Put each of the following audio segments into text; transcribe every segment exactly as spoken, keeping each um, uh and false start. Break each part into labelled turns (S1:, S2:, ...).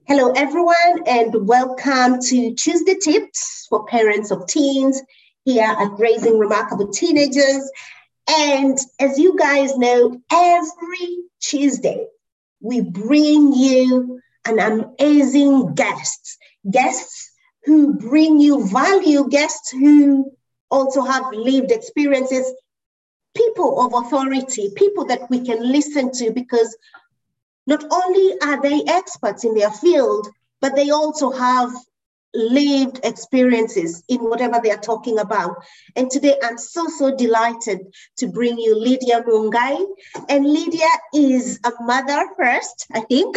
S1: Hello, everyone, and welcome to Tuesday Tips for Parents of Teens here at Raising Remarkable Teenagers. And as you guys know, every Tuesday we bring you an amazing guest, guests who bring you value, guests who also have lived experiences, people of authority, people that we can listen to because not only are they experts in their field, but they also have lived experiences in whatever they are talking about. And today I'm so, so delighted to bring you Lydia Mungai. And Lydia is a mother first, I think.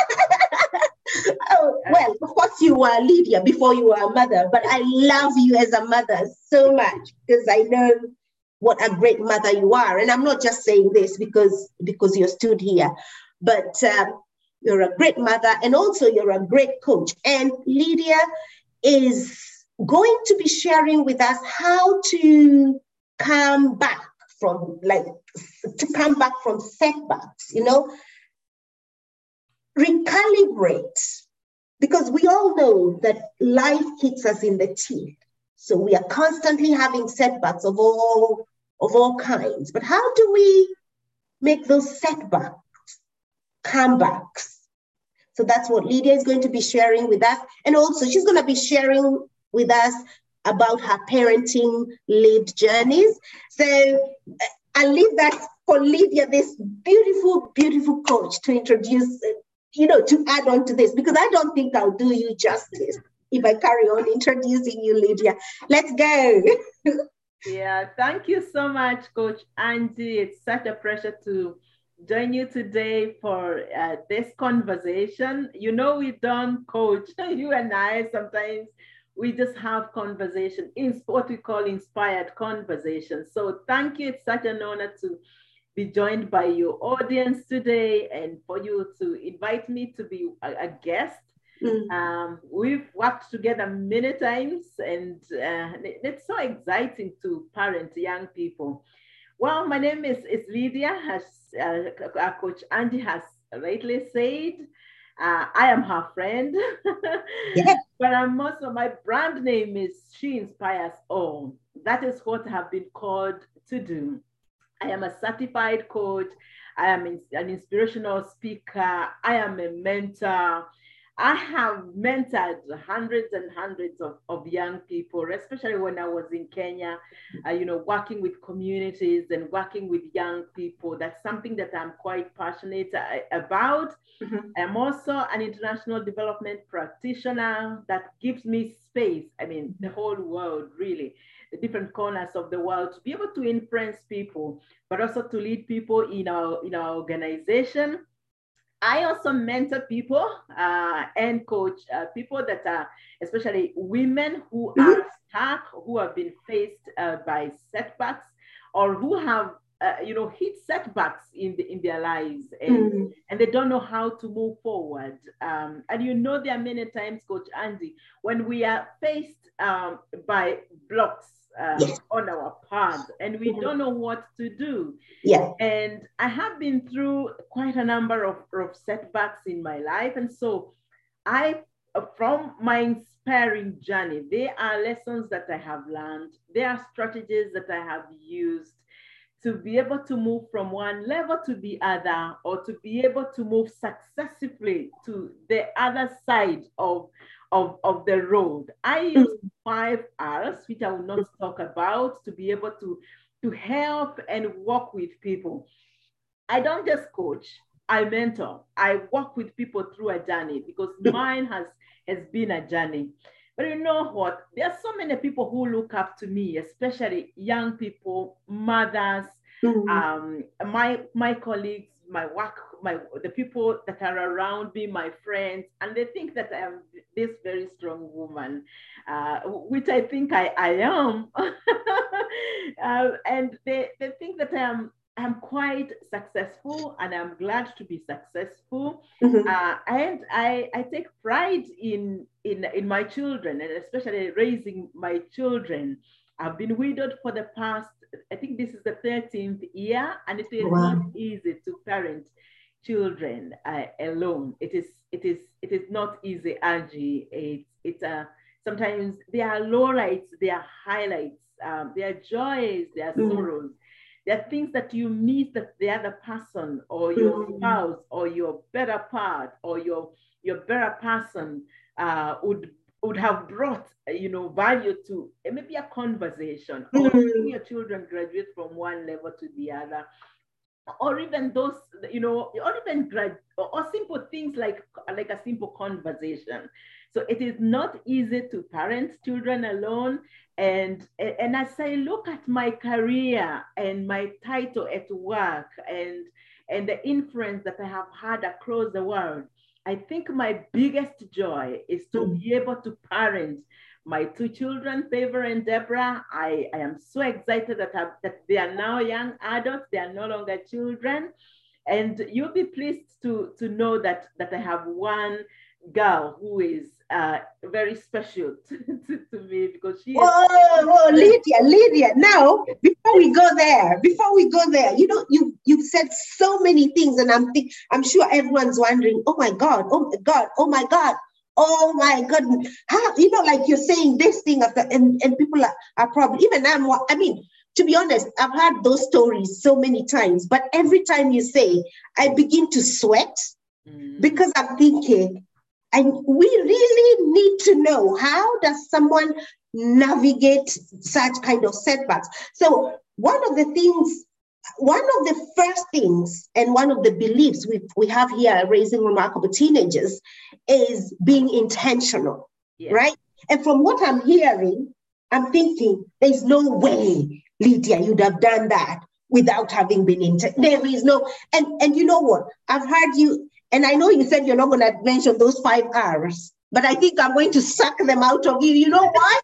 S1: Oh, well, of course you were Lydia before you were a mother, but I love you as a mother so much because I know what a great mother you are. And I'm not just saying this because, because you're stood here. But um, you're a great mother and also you're a great coach. And Lydia is going to be sharing with us how to come back from like to come back from setbacks, you know, recalibrate, because we all know that life hits us in the teeth. So we are constantly having setbacks of all of all kinds. But how do we make those setbacks comebacks? So that's what Lydia is going to be sharing with us. And also she's going to be sharing with us about her parenting lived journeys. So I'll leave that for Lydia, this beautiful, beautiful coach, to introduce, you know, to add on to this, because I don't think I'll do you justice if I carry on introducing you, Lydia. Let's go.
S2: Yeah, thank you so much, Coach Angie. It's such a pleasure to join you today for uh, this conversation. You know, we don't coach, you and I, sometimes we just have conversation, in what we call inspired conversation. So thank you. It's such an honor to be joined by your audience today and for you to invite me to be a, a guest. Mm. Um, we've worked together many times and uh, it's so exciting to parent young people. Well, my name is, is Lydia, as uh, Coach Angie has rightly said. Uh, I am her friend, yeah. But I'm also, my brand name is She Inspires All. That is what I have been called to do. I am a certified coach. I am an inspirational speaker. I am a mentor. I have mentored hundreds and hundreds of, of young people, especially when I was in Kenya, uh, you know, working with communities and working with young people. That's something that I'm quite passionate about. Mm-hmm. I'm also an international development practitioner that gives me space. I mean, the whole world, really, the different corners of the world, to be able to influence people, but also to lead people in our, in our organization. I also mentor people uh, and coach uh, people that are, especially women who mm-hmm. are stuck, who have been faced uh, by setbacks, or who have, uh, you know, hit setbacks in the, in their lives, and mm-hmm. and they don't know how to move forward. Um, and you know, there are many times, Coach Andy, when we are faced um, by blocks Uh, yes. on our path and we mm-hmm. don't know what to do. Yeah. And I have been through quite a number of, of setbacks in my life. And so I, from my inspiring journey, there are lessons that I have learned. There are strategies that I have used to be able to move from one level to the other, or to be able to move successfully to the other side of Of, of the road. I use five R's, which I will not talk about, to be able to, to help and work with people. I don't just coach, I mentor. I work with people through a journey, because mine has, has been a journey. But you know what? There are so many people who look up to me, especially young people, mothers, mm-hmm. um, my, my colleagues, my work, my the people that are around me, my friends, and they think that I am this very strong woman, uh, which I think I, I am. uh, and they, they think that I am I'm quite successful, and I'm glad to be successful. Mm-hmm. Uh, and I, I take pride in, in, in my children, and especially raising my children. I've been widowed for the past, I think this is the thirteenth year, and it is wow. not easy to parent children uh, alone. It is it is it is not easy, Angie. It's it's a uh, sometimes there are lowlights, there are highlights, um, there are joys, there are mm. sorrows. There are things that you miss that the other person or your mm. spouse or your better part or your your better person uh, would would have brought, you know, value to uh, maybe a conversation mm. or seeing your children graduate from one level to the other, or even those, you know, or even grad or, or simple things like like a simple conversation. So it is not easy to parent children alone. And, and as I look at my career and my title at work and, and the influence that I have had across the world, I think my biggest joy is to mm. be able to parent my two children, Favor and Deborah. I, I am so excited that, I, that they are now young adults. They are no longer children. And you'll be pleased to, to know that, that I have one girl who is uh, very special to, to, to me because she is.
S1: Whoa, whoa, Lydia, Lydia. Now, before we go there, before we go there, you know, you you've said so many things, and I'm think I'm sure everyone's wondering, oh my God, oh my God, oh my God, oh my God. How, you know, like you're saying this thing after, and, and people are, are probably, even I'm, I mean, to be honest, I've heard those stories so many times, but every time you say, I begin to sweat mm. because I'm thinking, and we really need to know, how does someone navigate such kind of setbacks? So one of the things, one of the first things, and one of the beliefs we, we have here at Raising Remarkable Teenagers is being intentional, yeah. right? And from what I'm hearing, I'm thinking, there's no way, Lydia, you'd have done that without having been intentional. There is no, and, and you know what? I've heard you, and I know you said you're not going to mention those five R's, but I think I'm going to suck them out of you. You know why?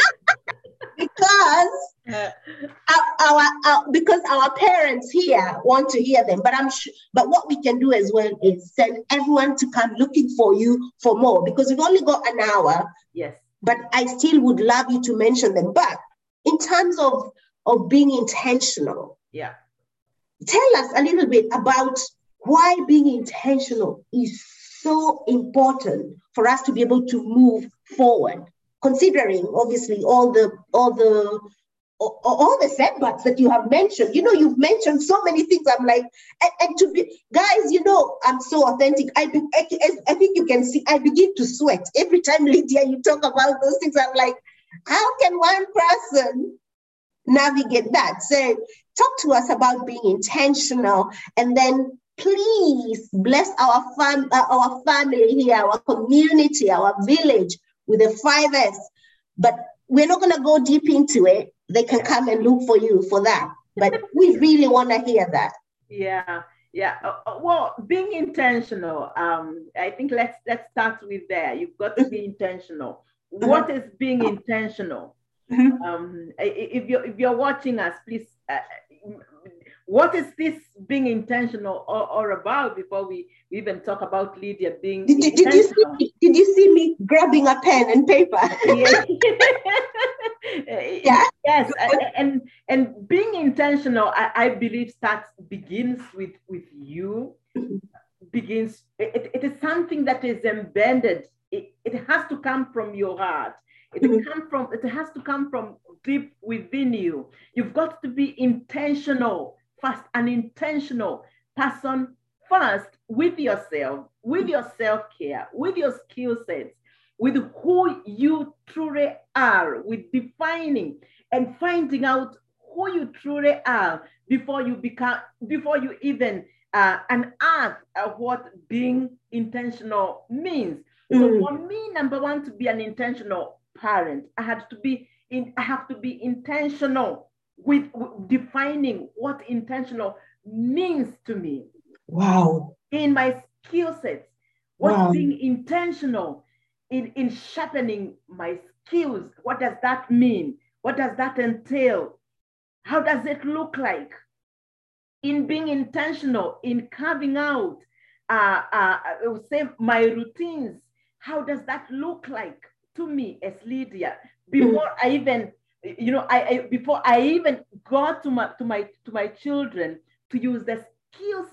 S1: because uh, our, our, our because our parents here want to hear them. But I'm sure. But what we can do as well is send everyone to come looking for you for more, because we've only got an hour.
S2: Yes.
S1: But I still would love you to mention them. But in terms of of being intentional,
S2: yeah,
S1: tell us a little bit about why being intentional is so important for us to be able to move forward, considering obviously all the all the all, all the setbacks that you have mentioned. You know, you've mentioned so many things. I'm like, and, and to be, guys, you know, I'm so authentic. I, be, I I think you can see I begin to sweat every time, Lydia, you talk about those things. I'm like, how can one person navigate that? So talk to us about being intentional, and then please bless our fam uh, our family here, our community, our village with the five S. But we're not going to go deep into it. They can come and look for you for that. But we really want to hear that.
S2: Yeah, yeah. Uh, well, being intentional. Um, I think let's let's start with there. You've got to be intentional. Mm-hmm. What is being intentional? Mm-hmm. Um, if you're if you're watching us, please. Uh, What is this being intentional or, or about before we even talk about Lydia being
S1: did, did, did, you see me, did you see me grabbing a pen and paper?
S2: Yeah. yeah. Yes. And and being intentional, I, I believe, starts begins with, with you. Begins, it, it is something that is embedded. It, it has to come from your heart. It mm-hmm. come from it has to come from deep within you. You've got to be intentional. First, an intentional person first with yourself, with your self-care, with your skill sets, with who you truly are, with defining and finding out who you truly are before you become, before you even uh, unearth uh, what being intentional means. Mm-hmm. So for me, number one, to be an intentional parent, I had to be in, I have to be intentional with, with defining what intentional means to me.
S1: Wow.
S2: In my skill sets, what's wow. being intentional in, in sharpening my skills. What does that mean? What does that entail? How does it look like? In being intentional, in carving out, uh, uh, I would say, my routines. How does that look like to me as Lydia? Before mm. I even You know, I, I before I even got to my to my to my children to use the skill sets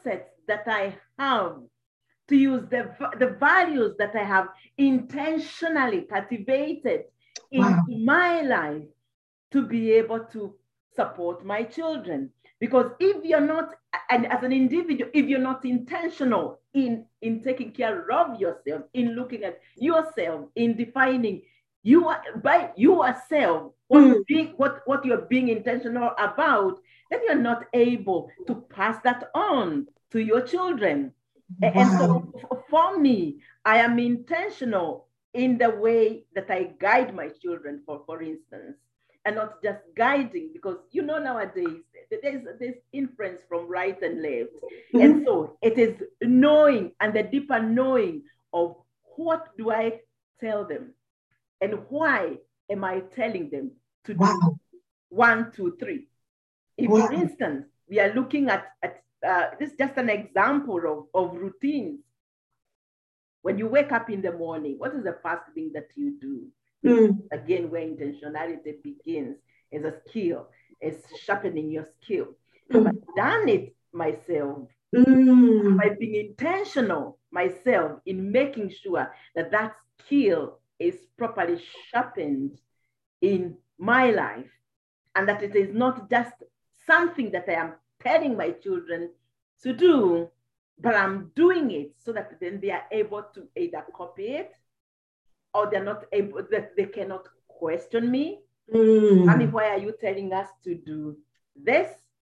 S2: that I have, to use the, the values that I have intentionally cultivated in wow. my life to be able to support my children. Because if you're not, and as an individual, if you're not intentional in, in taking care of yourself, in looking at yourself, in defining you are, by yourself, what, mm. being, what, what you're being intentional about, then you're not able to pass that on to your children. Wow. And so for me, I am intentional in the way that I guide my children, for, for instance, and not just guiding, because you know nowadays there's this inference from right and left. Mm-hmm. And so it is knowing, and the deeper knowing of what do I tell them and why am I telling them to do wow. one, two, three. If, wow. for instance, we are looking at, at uh, this is just an example of, of routines. When you wake up in the morning, what is the first thing that you do? Mm. Again, where intentionality begins is a skill, is sharpening your skill. Mm. I've done it myself mm. by being intentional myself in making sure that that skill is properly sharpened in my life, and that it is not just something that I am telling my children to do, but I'm doing it so that then they are able to either copy it, or they're not able, that they cannot question me. Mm. I mean, why are you telling us to do this?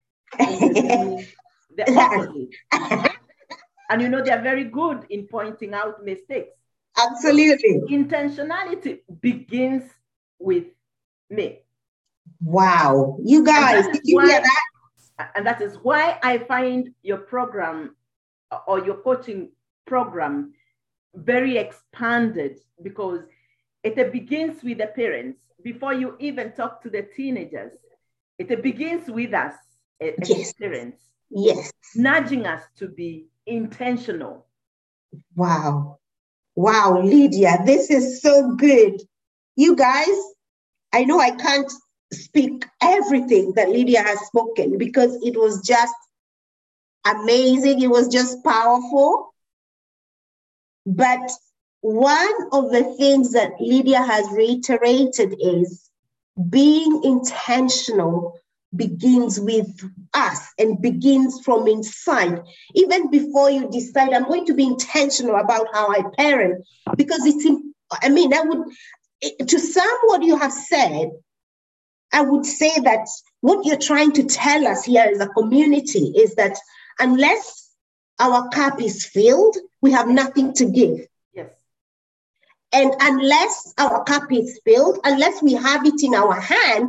S2: And the opposite. And you know, they're very good in pointing out mistakes.
S1: Absolutely.
S2: So intentionality begins with me.
S1: Wow. You guys, did you
S2: why,
S1: hear that?
S2: And that is why I find your program or your coaching program very expanded, because it begins with the parents before you even talk to the teenagers. It begins with us as yes. parents.
S1: Yes.
S2: Nudging us to be intentional.
S1: Wow. Wow, Lydia, this is so good. You guys, I know I can't speak everything that Lydia has spoken because it was just amazing. It was just powerful. But one of the things that Lydia has reiterated is being intentional begins with us and begins from inside. Even before you decide, I'm going to be intentional about how I parent, because it's, I mean, I would, to sum what you have said, I would say that what you're trying to tell us here as a community is that unless our cup is filled, we have nothing to give.
S2: Yes.
S1: And unless our cup is filled, unless we have it in our hand,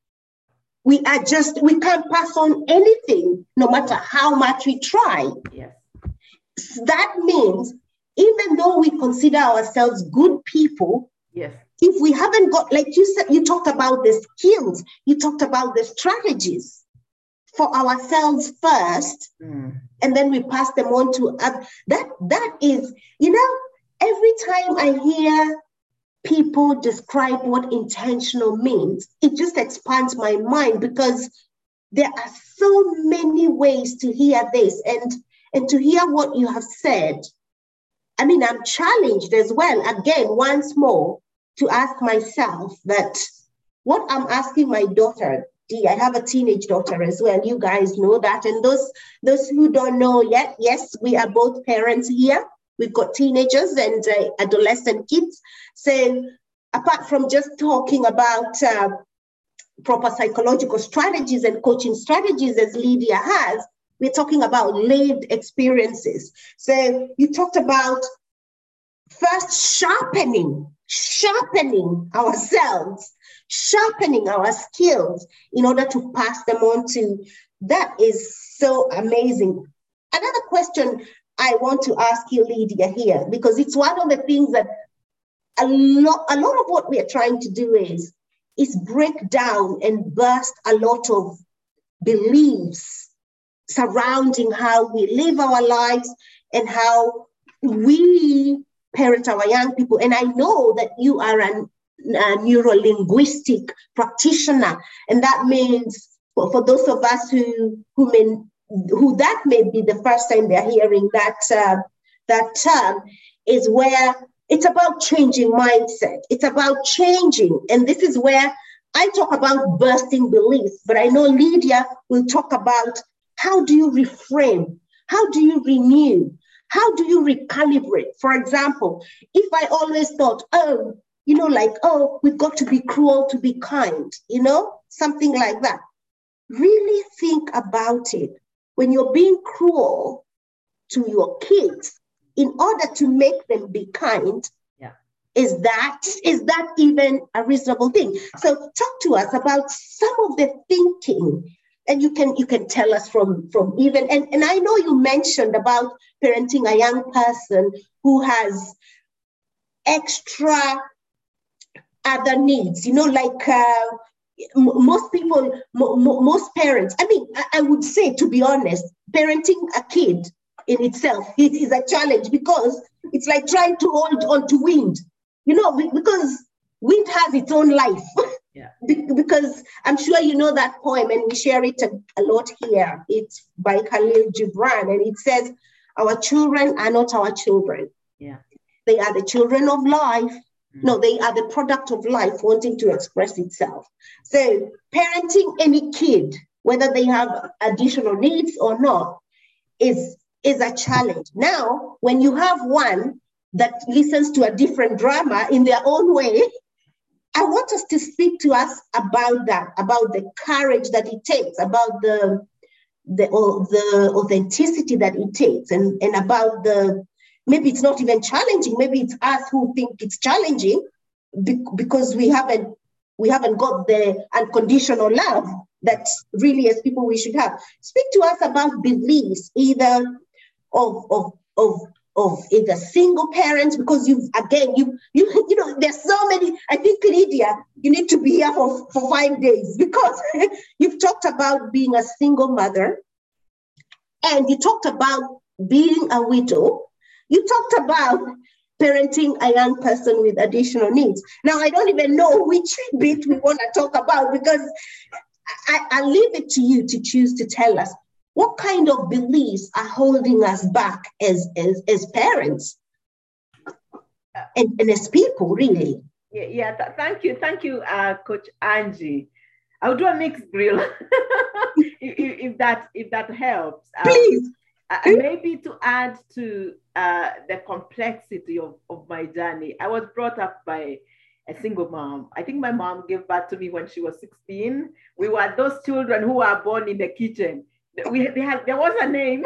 S1: we are just, we can't pass on anything, no matter how much we try.
S2: Yes.
S1: That means even though we consider ourselves good people,
S2: yes,
S1: if we haven't got, like you said, you talked about the skills, you talked about the strategies for ourselves first, mm. and then we pass them on to others. That, that is, you know, every time I hear people describe what intentional means, it just expands my mind, because there are so many ways to hear this, and, and to hear what you have said. I mean, I'm challenged as well, again, once more, to ask myself that what I'm asking my daughter, Dee, I have a teenage daughter as well, you guys know that, and those, those who don't know yet, yes, we are both parents here. We've got teenagers and uh, adolescent kids. So apart from just talking about uh, proper psychological strategies and coaching strategies as Lydia has, we're talking about lived experiences. So you talked about first sharpening, sharpening ourselves, sharpening our skills in order to pass them on to, that is so amazing. Another question I want to ask you, Lydia, here, because it's one of the things that a lot, a lot of what we are trying to do is, is break down and burst a lot of beliefs surrounding how we live our lives and how we parent our young people. And I know that you are an, a neuro-linguistic practitioner, and that means for, for those of us who, who may who that may be the first time they're hearing that, uh, that term, is where it's about changing mindset. It's about changing. And this is where I talk about bursting beliefs, but I know Lydia will talk about how do you reframe? How do you renew? How do you recalibrate? For example, if I always thought, oh, you know, like, oh, we've got to be cruel to be kind, you know, something like that. Really think about it. When you're being cruel to your kids in order to make them be kind,
S2: yeah.
S1: is that is that even a reasonable thing? So talk to us about some of the thinking, and you can you can tell us from from even and, and I know you mentioned about parenting a young person who has extra other needs, you know, like uh, most people, most parents, I mean, I would say, to be honest, parenting a kid in itself it is a challenge, because it's like trying to hold on to wind, you know, because wind has its own life.
S2: Yeah.
S1: Because I'm sure you know that poem, and we share it a, a lot here. It's by Khalil Gibran, and it says, our children are not our children.
S2: Yeah.
S1: They are the children of life. No, they are the product of life wanting to express itself. So parenting any kid, whether they have additional needs or not, is, is a challenge. Now, when you have one that listens to a different drama in their own way, I want us to speak to us about that, about the courage that it takes, about the, the, the authenticity that it takes, and, and about the, maybe it's not even challenging. Maybe it's us who think it's challenging because we haven't we haven't got the unconditional love that really, as people, we should have. Speak to us about beliefs, either of of of of either single parents, because you've again you you you know there's so many. I think, Lydia, you need to be here for, for five days because you've talked about being a single mother, and you talked about being a widow. You talked about parenting a young person with additional needs. Now, I don't even know which bit we want to talk about, because I, I leave it to you to choose to tell us what kind of beliefs are holding us back as, as, as parents and, and as people, really.
S2: Yeah, yeah th- thank you. Thank you, uh, Coach Angie. I'll do a mixed grill if, if, that, if that helps. Um,
S1: Please.
S2: Uh, maybe to add to uh, the complexity of, of my journey, I was brought up by a single mom. I think my mom gave birth to me when she was sixteen. We were those children who were born in the kitchen. We, they had, there was a name,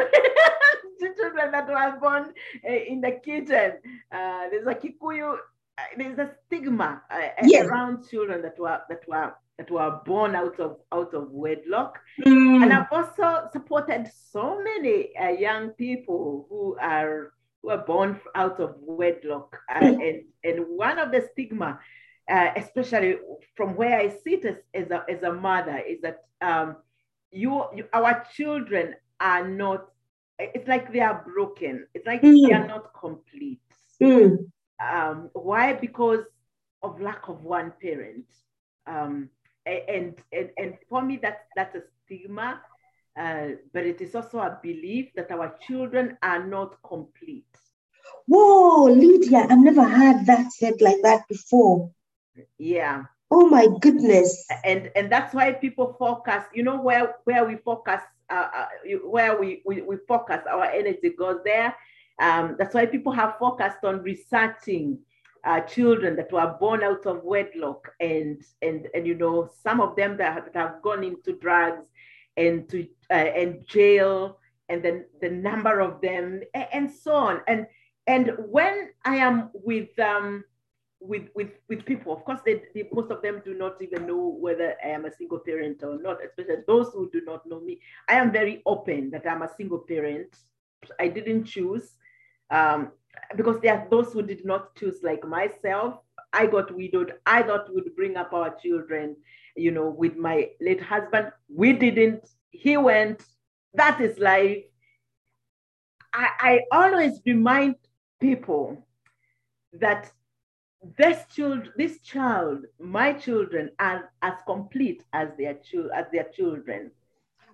S2: children that were born uh, in the kitchen. Uh, there's a Kikuyu, uh, there's a stigma uh,
S1: yes.
S2: around children that were, that were that were born out of out of wedlock.
S1: Mm.
S2: And I've also supported so many uh, young people who are who are born out of wedlock. Uh, mm. and, and one of the stigma, uh, especially from where I sit as, as, a, as a mother, is that um, you, you our children are not, it's like they are broken. It's like mm. they are not complete.
S1: Mm.
S2: Um, why? Because of lack of one parent. Um, And, and and for me, that's that's a stigma, uh, but it is also a belief that our children are not complete.
S1: Whoa, Lydia, I've never heard that said like that before.
S2: Yeah.
S1: Oh my goodness.
S2: And and that's why people focus. You know where where we focus, uh, uh, where we, we we focus our energy goes there. Um, that's why people have focused on researching Uh, children that were born out of wedlock, and and and you know, some of them that have, that have gone into drugs and to uh, and jail, and then the number of them, and, and so on. And and when I am with um with with with people, of course, they, they, most of them do not even know whether I am a single parent or not, especially those who do not know me. I am very open that I'm a single parent. I didn't choose. Um, because there are those who did not choose, like myself. I got widowed. I thought we'd bring up our children, you know, with my late husband. We didn't. He went. That is life. I, I always remind people that this child, this child, my children, are as complete as their, as their children.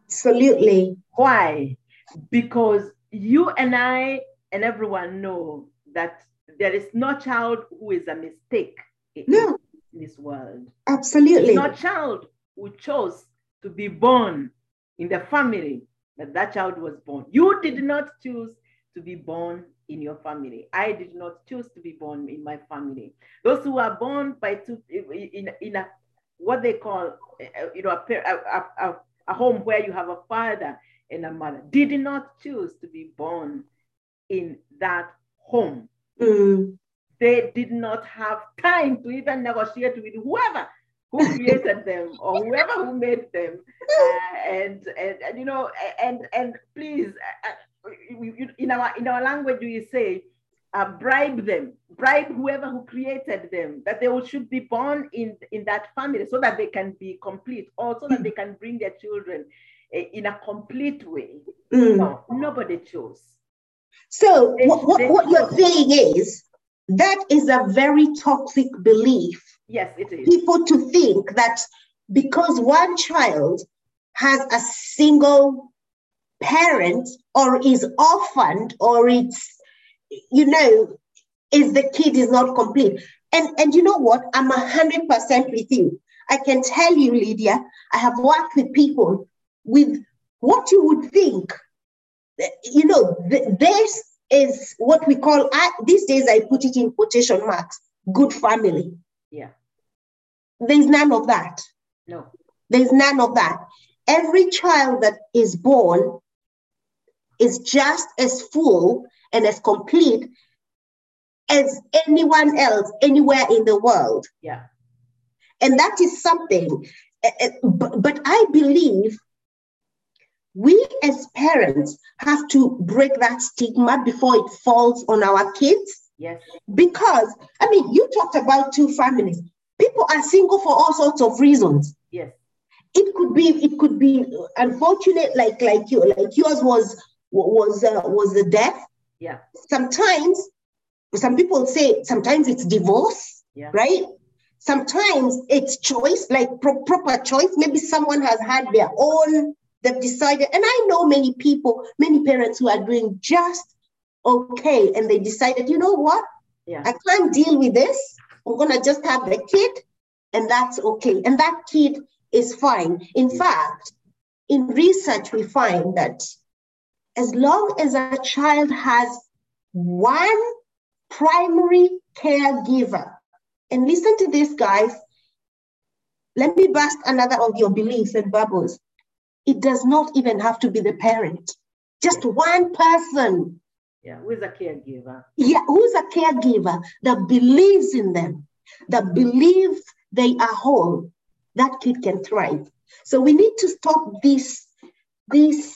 S1: Absolutely.
S2: Why? Because you and I and everyone know that there is no child who is a mistake in,
S1: No.
S2: in this world.
S1: Absolutely.
S2: There's no child who chose to be born in the family that that child was born. You did not choose to be born in your family. I did not choose to be born in my family. Those who are born by two in, in a what they call you know a, a, a, a home where you have a father and a mother did not choose to be born in that home.
S1: Mm.
S2: They did not have time to even negotiate with whoever who created them or whoever who made them. Uh, and, and and you know and and please, uh, in our in our language we say, uh, bribe them, bribe whoever who created them, that they should be born in in that family so that they can be complete, or so that they can bring their children uh, in a complete way. Mm. No, nobody chose.
S1: So they, what, what, what you're saying is that is a very toxic belief.
S2: Yes, it is.
S1: People to think that because one child has a single parent or is orphaned or it's, you know, is the kid is not complete. And, and you know what? I'm a hundred percent with you. I can tell you, Lydia, I have worked with people with what you would think. You know, th- this is what we call, I, these days I put it in quotation marks, good family.
S2: Yeah.
S1: There's none of that.
S2: No.
S1: There's none of that. Every child that is born is just as full and as complete as anyone else anywhere in the world.
S2: Yeah.
S1: And that is something, but, but I believe we as parents have to break that stigma before it falls on our kids.
S2: Yes.
S1: Because, I mean, you talked about two families. People are single for all sorts of reasons.
S2: Yes.
S1: It could be, it could be unfortunate, like like you, like yours was was uh, was the death.
S2: Yeah.
S1: Sometimes, some people say sometimes it's divorce.
S2: Yeah.
S1: Right. Sometimes it's choice, like pro- proper choice. Maybe someone has had their own. They've decided, and I know many people, many parents who are doing just okay, and they decided, you know what?
S2: Yeah.
S1: I can't deal with this. I'm gonna just have the kid, and that's okay. And that kid is fine. In fact, in research, we find that as long as a child has one primary caregiver, and listen to this, guys, let me bust another of your beliefs and bubbles. It does not even have to be the parent, just one person.
S2: Yeah, who's a caregiver?
S1: Yeah, who's a caregiver that believes in them, that believes they are whole. That kid can thrive. So we need to stop this, this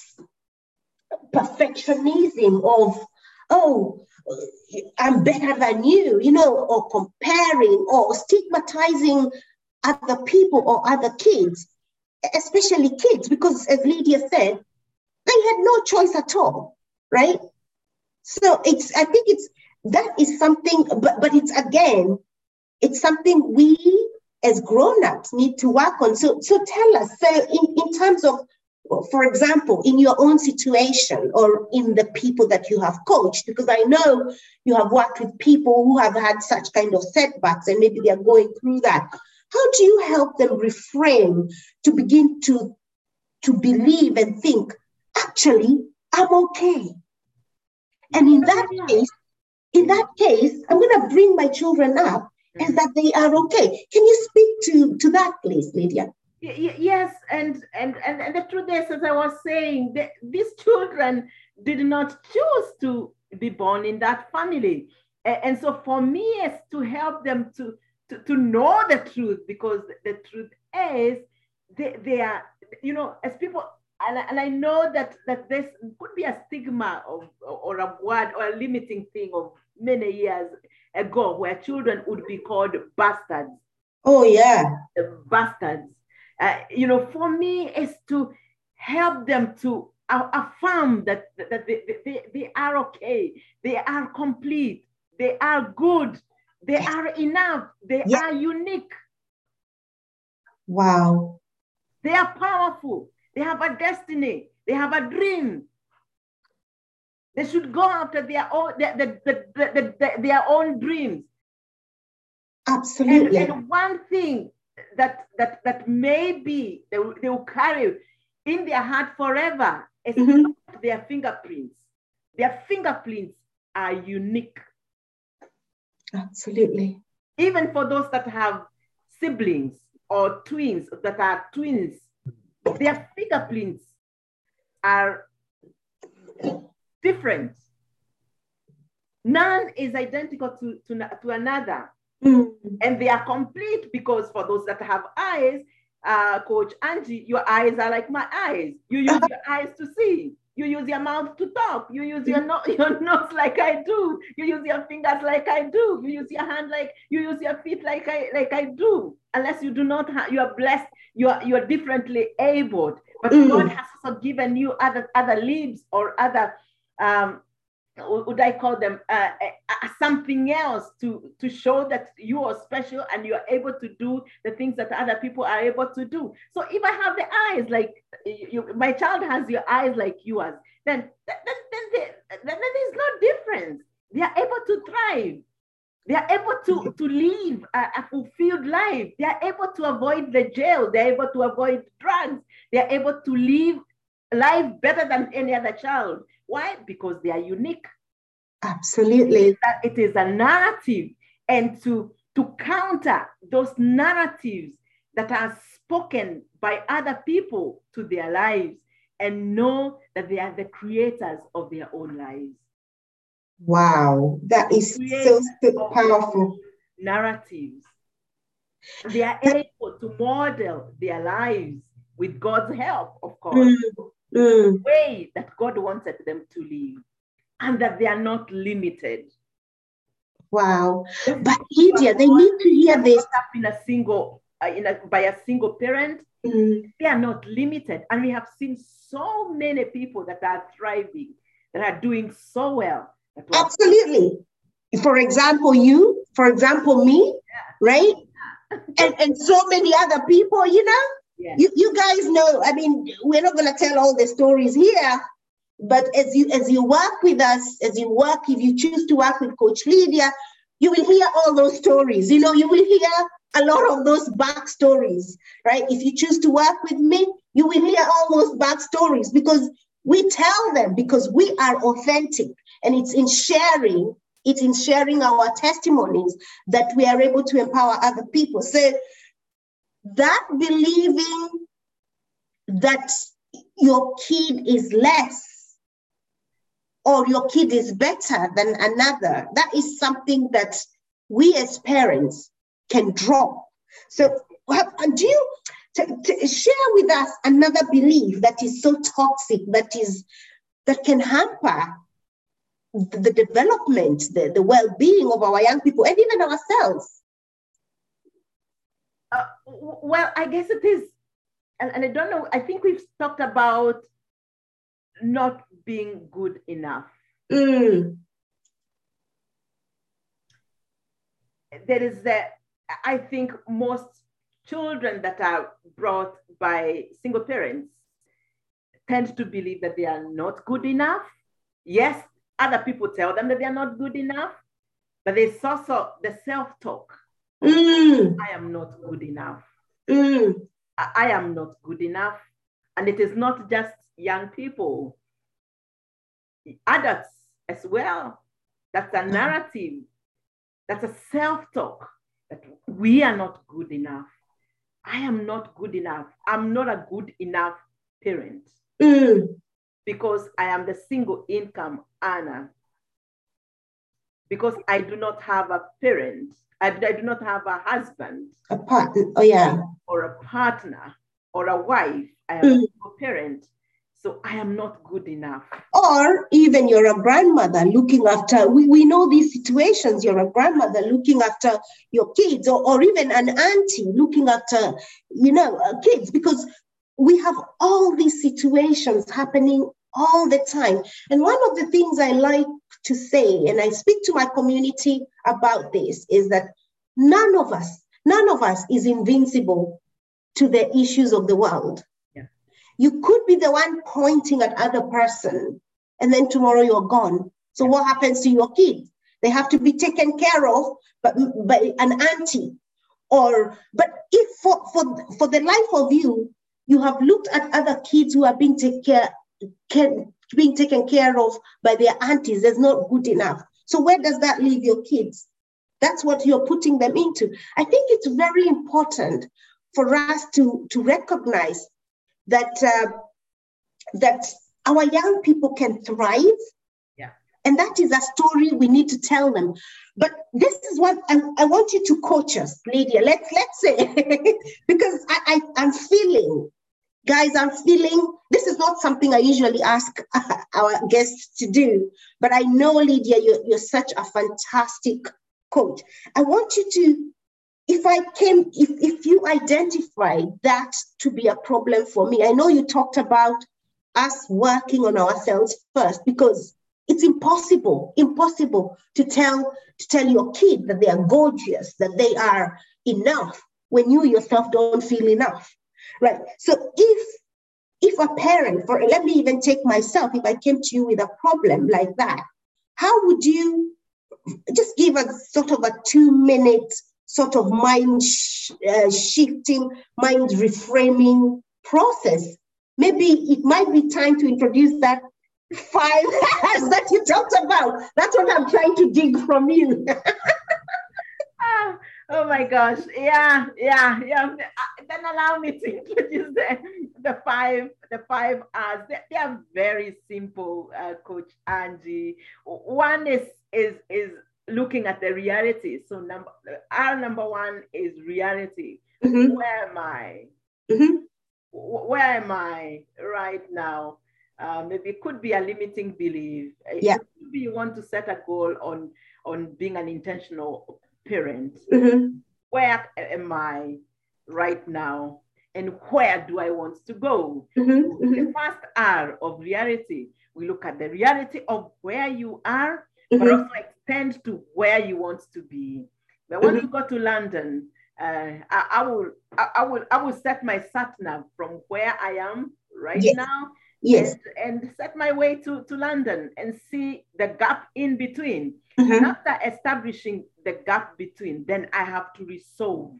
S1: perfectionism of, oh, I'm better than you, you know, or comparing or stigmatizing other people or other kids, especially kids, because as Lydia said, they had no choice at all, right? So it's, I think it's, that is something, but, but it's again, it's something we as grown-ups need to work on. So, so tell us, so in, in terms of, for example, in your own situation or in the people that you have coached, because I know you have worked with people who have had such kind of setbacks and maybe they're going through that. How do you help them reframe to begin to, to believe and think, actually, I'm okay? And in that case, in that case, I'm going to bring my children up mm-hmm. as that they are okay. Can you speak to, to that, please, Lydia?
S2: Yes, and, and, and, and the truth is, as I was saying, that these children did not choose to be born in that family. And so for me, is to help them to, to, to know the truth, because the truth is, they, they are, you know, as people, and, and I know that, that this could be a stigma of, or a word or a limiting thing of many years ago, where children would be called bastards.
S1: Oh, yeah.
S2: Bastards. Uh, you know, for me, is to help them to uh, affirm that, that they, they, they are okay, they are complete, they are good, they yes. are enough, they yes. are unique.
S1: Wow.
S2: They are powerful. They have a destiny. They have a dream. They should go after their own, their, their, their, their, their own dreams.
S1: Absolutely.
S2: And, and one thing that, that, that maybe they will, they will carry in their heart forever is mm-hmm. their fingerprints. Their fingerprints are unique.
S1: Absolutely.
S2: Even for those that have siblings or twins that are twins, their fingerprints are different. None is identical to, to, to another. Mm. And they are complete because for those that have eyes, uh, Coach Angie, your eyes are like my eyes. You use your eyes to see. You use your mouth to talk. You use your, no your nose like I do. You use your fingers like I do. You use your hand like, you use your feet like I like I do. Unless you do not have, you are blessed, you are, you are differently abled. But mm. God has also given you other, other limbs or other, um, would I call them uh, uh, something else to, to show that you are special and you are able to do the things that other people are able to do. So if I have the eyes like you, my child has your eyes like yours, then, then, then, they, then there's no difference. They are able to thrive. They are able to, to live a, a fulfilled life. They are able to avoid the jail. They are able to avoid drugs. They are able to live life better than any other child. Why? Because they are unique.
S1: Absolutely.
S2: It is a, it is a narrative. And to, to counter those narratives that are spoken by other people to their lives and know that they are the creators of their own lives.
S1: Wow, that is so, so powerful.
S2: Narratives. They are able to model their lives with God's help, of course, mm, mm. the way that God wanted them to live, and that they are not limited.
S1: Wow. But Lydia, they need to hear this.
S2: In a single, uh, in a, by a single parent, mm. they are not limited. And we have seen so many people that are thriving, that are doing so well.
S1: Absolutely. For example, you, for example, me, yeah. right? Yeah. and, and so many other people, you know, yeah. you, you guys know, I mean, we're not going to tell all the stories here, but as you, as you work with us, as you work, if you choose to work with Coach Lydia, you will hear all those stories. You know, you will hear a lot of those backstories, right? If you choose to work with me, you will hear all those backstories because we tell them, because we are authentic. And it's in sharing, it's in sharing our testimonies that we are able to empower other people. So that believing that your kid is less or your kid is better than another, that is something that we as parents can drop. So do you to, to share with us another belief that is so toxic, that is that can hamper the development, the, the well-being of our young people and even ourselves?
S2: Uh, well, I guess it is, and, and I don't know, I think we've talked about not being good enough. Mm. There is that, I think most children that are brought by single parents tend to believe that they are not good enough. Yes, other people tell them that they are not good enough, but there's also the self-talk. Mm. I am not good enough. Mm. I, I am not good enough. And it is not just young people, adults as well. That's a narrative. That's a self-talk that we are not good enough. I am not good enough. I'm not a good enough parent. Mm. Because I am the single income earner, because I do not have a parent, I, I do not have a husband,
S1: a partner, oh yeah,
S2: or a partner, or a wife. I am mm. a single parent, so I am not good enough.
S1: Or even you're a grandmother looking after, we, we know these situations, you're a grandmother looking after your kids, or, or even an auntie looking after, you know, uh, kids, because we have all these situations happening all the time. And one of the things I like to say, and I speak to my community about this, is that none of us, none of us is invincible to the issues of the world. Yeah. you could be the one pointing at other person, and then tomorrow you're gone. So what happens to your kids? They have to be taken care of but by an auntie. Or, but if for, for, for the life of you, you have looked at other kids who are being, take care, can, being taken care of by their aunties, that's not good enough. So where does that leave your kids? That's what you're putting them into. I think it's very important for us to, to recognize that, uh, that our young people can thrive.
S2: Yeah.
S1: And that is a story we need to tell them. But this is what I, I want you to coach us, Lydia. Let's let's say, because I, I, I'm feeling, guys, I'm feeling, this is not something I usually ask our guests to do, but I know, Lydia, you're, you're such a fantastic coach. I want you to, if I came, if, if you identify that to be a problem for me, I know you talked about us working on ourselves first, because it's impossible, impossible to tell to tell your kid that they are gorgeous, that they are enough when you yourself don't feel enough, right? So if if a parent, for let me even take myself, if I came to you with a problem like that, how would you just give us sort of a two minute sort of mind sh- uh, shifting, mind reframing process? Maybe it might be time to introduce that five that you talked about. That's what I'm trying to dig from you.
S2: oh, oh my gosh. Yeah, yeah, yeah. Then allow me to introduce the, the five, the five R's. They, they are very simple, uh, Coach Angie. One is is is looking at the reality. So number R number one is reality. Mm-hmm. Where am I? Mm-hmm. Where am I right now? Uh, maybe it could be a limiting belief.
S1: Yeah.
S2: Maybe you want to set a goal on, on being an intentional parent.
S1: Mm-hmm.
S2: Where am I right now? And where do I want to go?
S1: Mm-hmm.
S2: The first R of reality, we look at the reality of where you are, mm-hmm. but also extend to where you want to be. If I want mm-hmm. to go to London, uh, I, I will I, I will I will set my sat nav from where I am right
S1: yes.
S2: now.
S1: Yes.
S2: And, and set my way to, to London and see the gap in between. Mm-hmm. After establishing the gap between, then I have to resolve.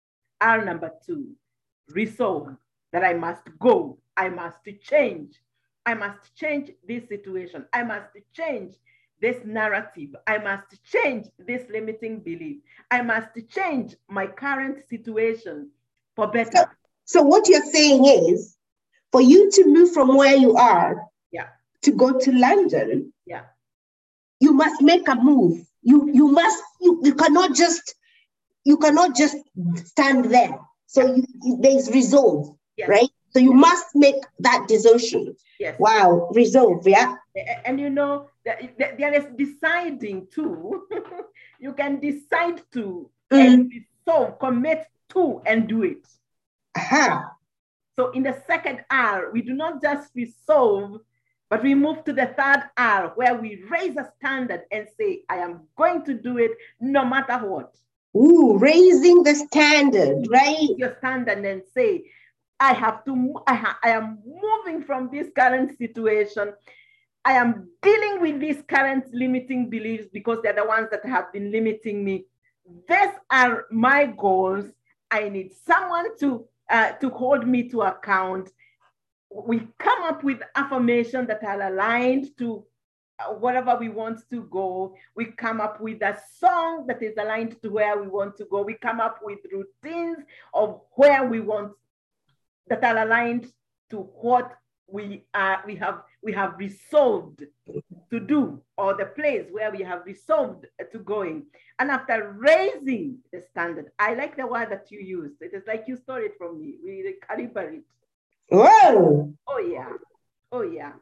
S2: R number two, resolve that I must go. I must change. I must change this situation. I must change this narrative. I must change this limiting belief. I must change my current situation for better.
S1: So, so what you're saying is, for you to move from where you are,
S2: yeah,
S1: to go to London,
S2: yeah,
S1: you must make a move. You you must you, you cannot just you cannot just stand there. So you, there's resolve, yes. right? So you yes. must make that decision.
S2: Yes.
S1: Wow, resolve, yeah.
S2: And you know there is deciding to. You can decide to mm. and resolve, commit to, and do it.
S1: Aha.
S2: So in the second R, we do not just resolve, but we move to the third R, where we raise a standard and say, I am going to do it no matter what.
S1: Ooh, raising the standard, right?
S2: Raise your standard and say, I have to, I, ha- I am moving from this current situation. I am dealing with these current limiting beliefs because they're the ones that have been limiting me. These are my goals. I need someone to Uh, to hold me to account. We come up with affirmations that are aligned to uh, whatever we want to go. We come up with a song that is aligned to where we want to go. We come up with routines of where we want, that are aligned to what we are, we have, we have resolved to do, or the place where we have resolved to going. And after raising the standard, I like the word that you used. It is like you stole it from me. We calibrate.
S1: Whoa.
S2: Oh yeah. Oh yeah.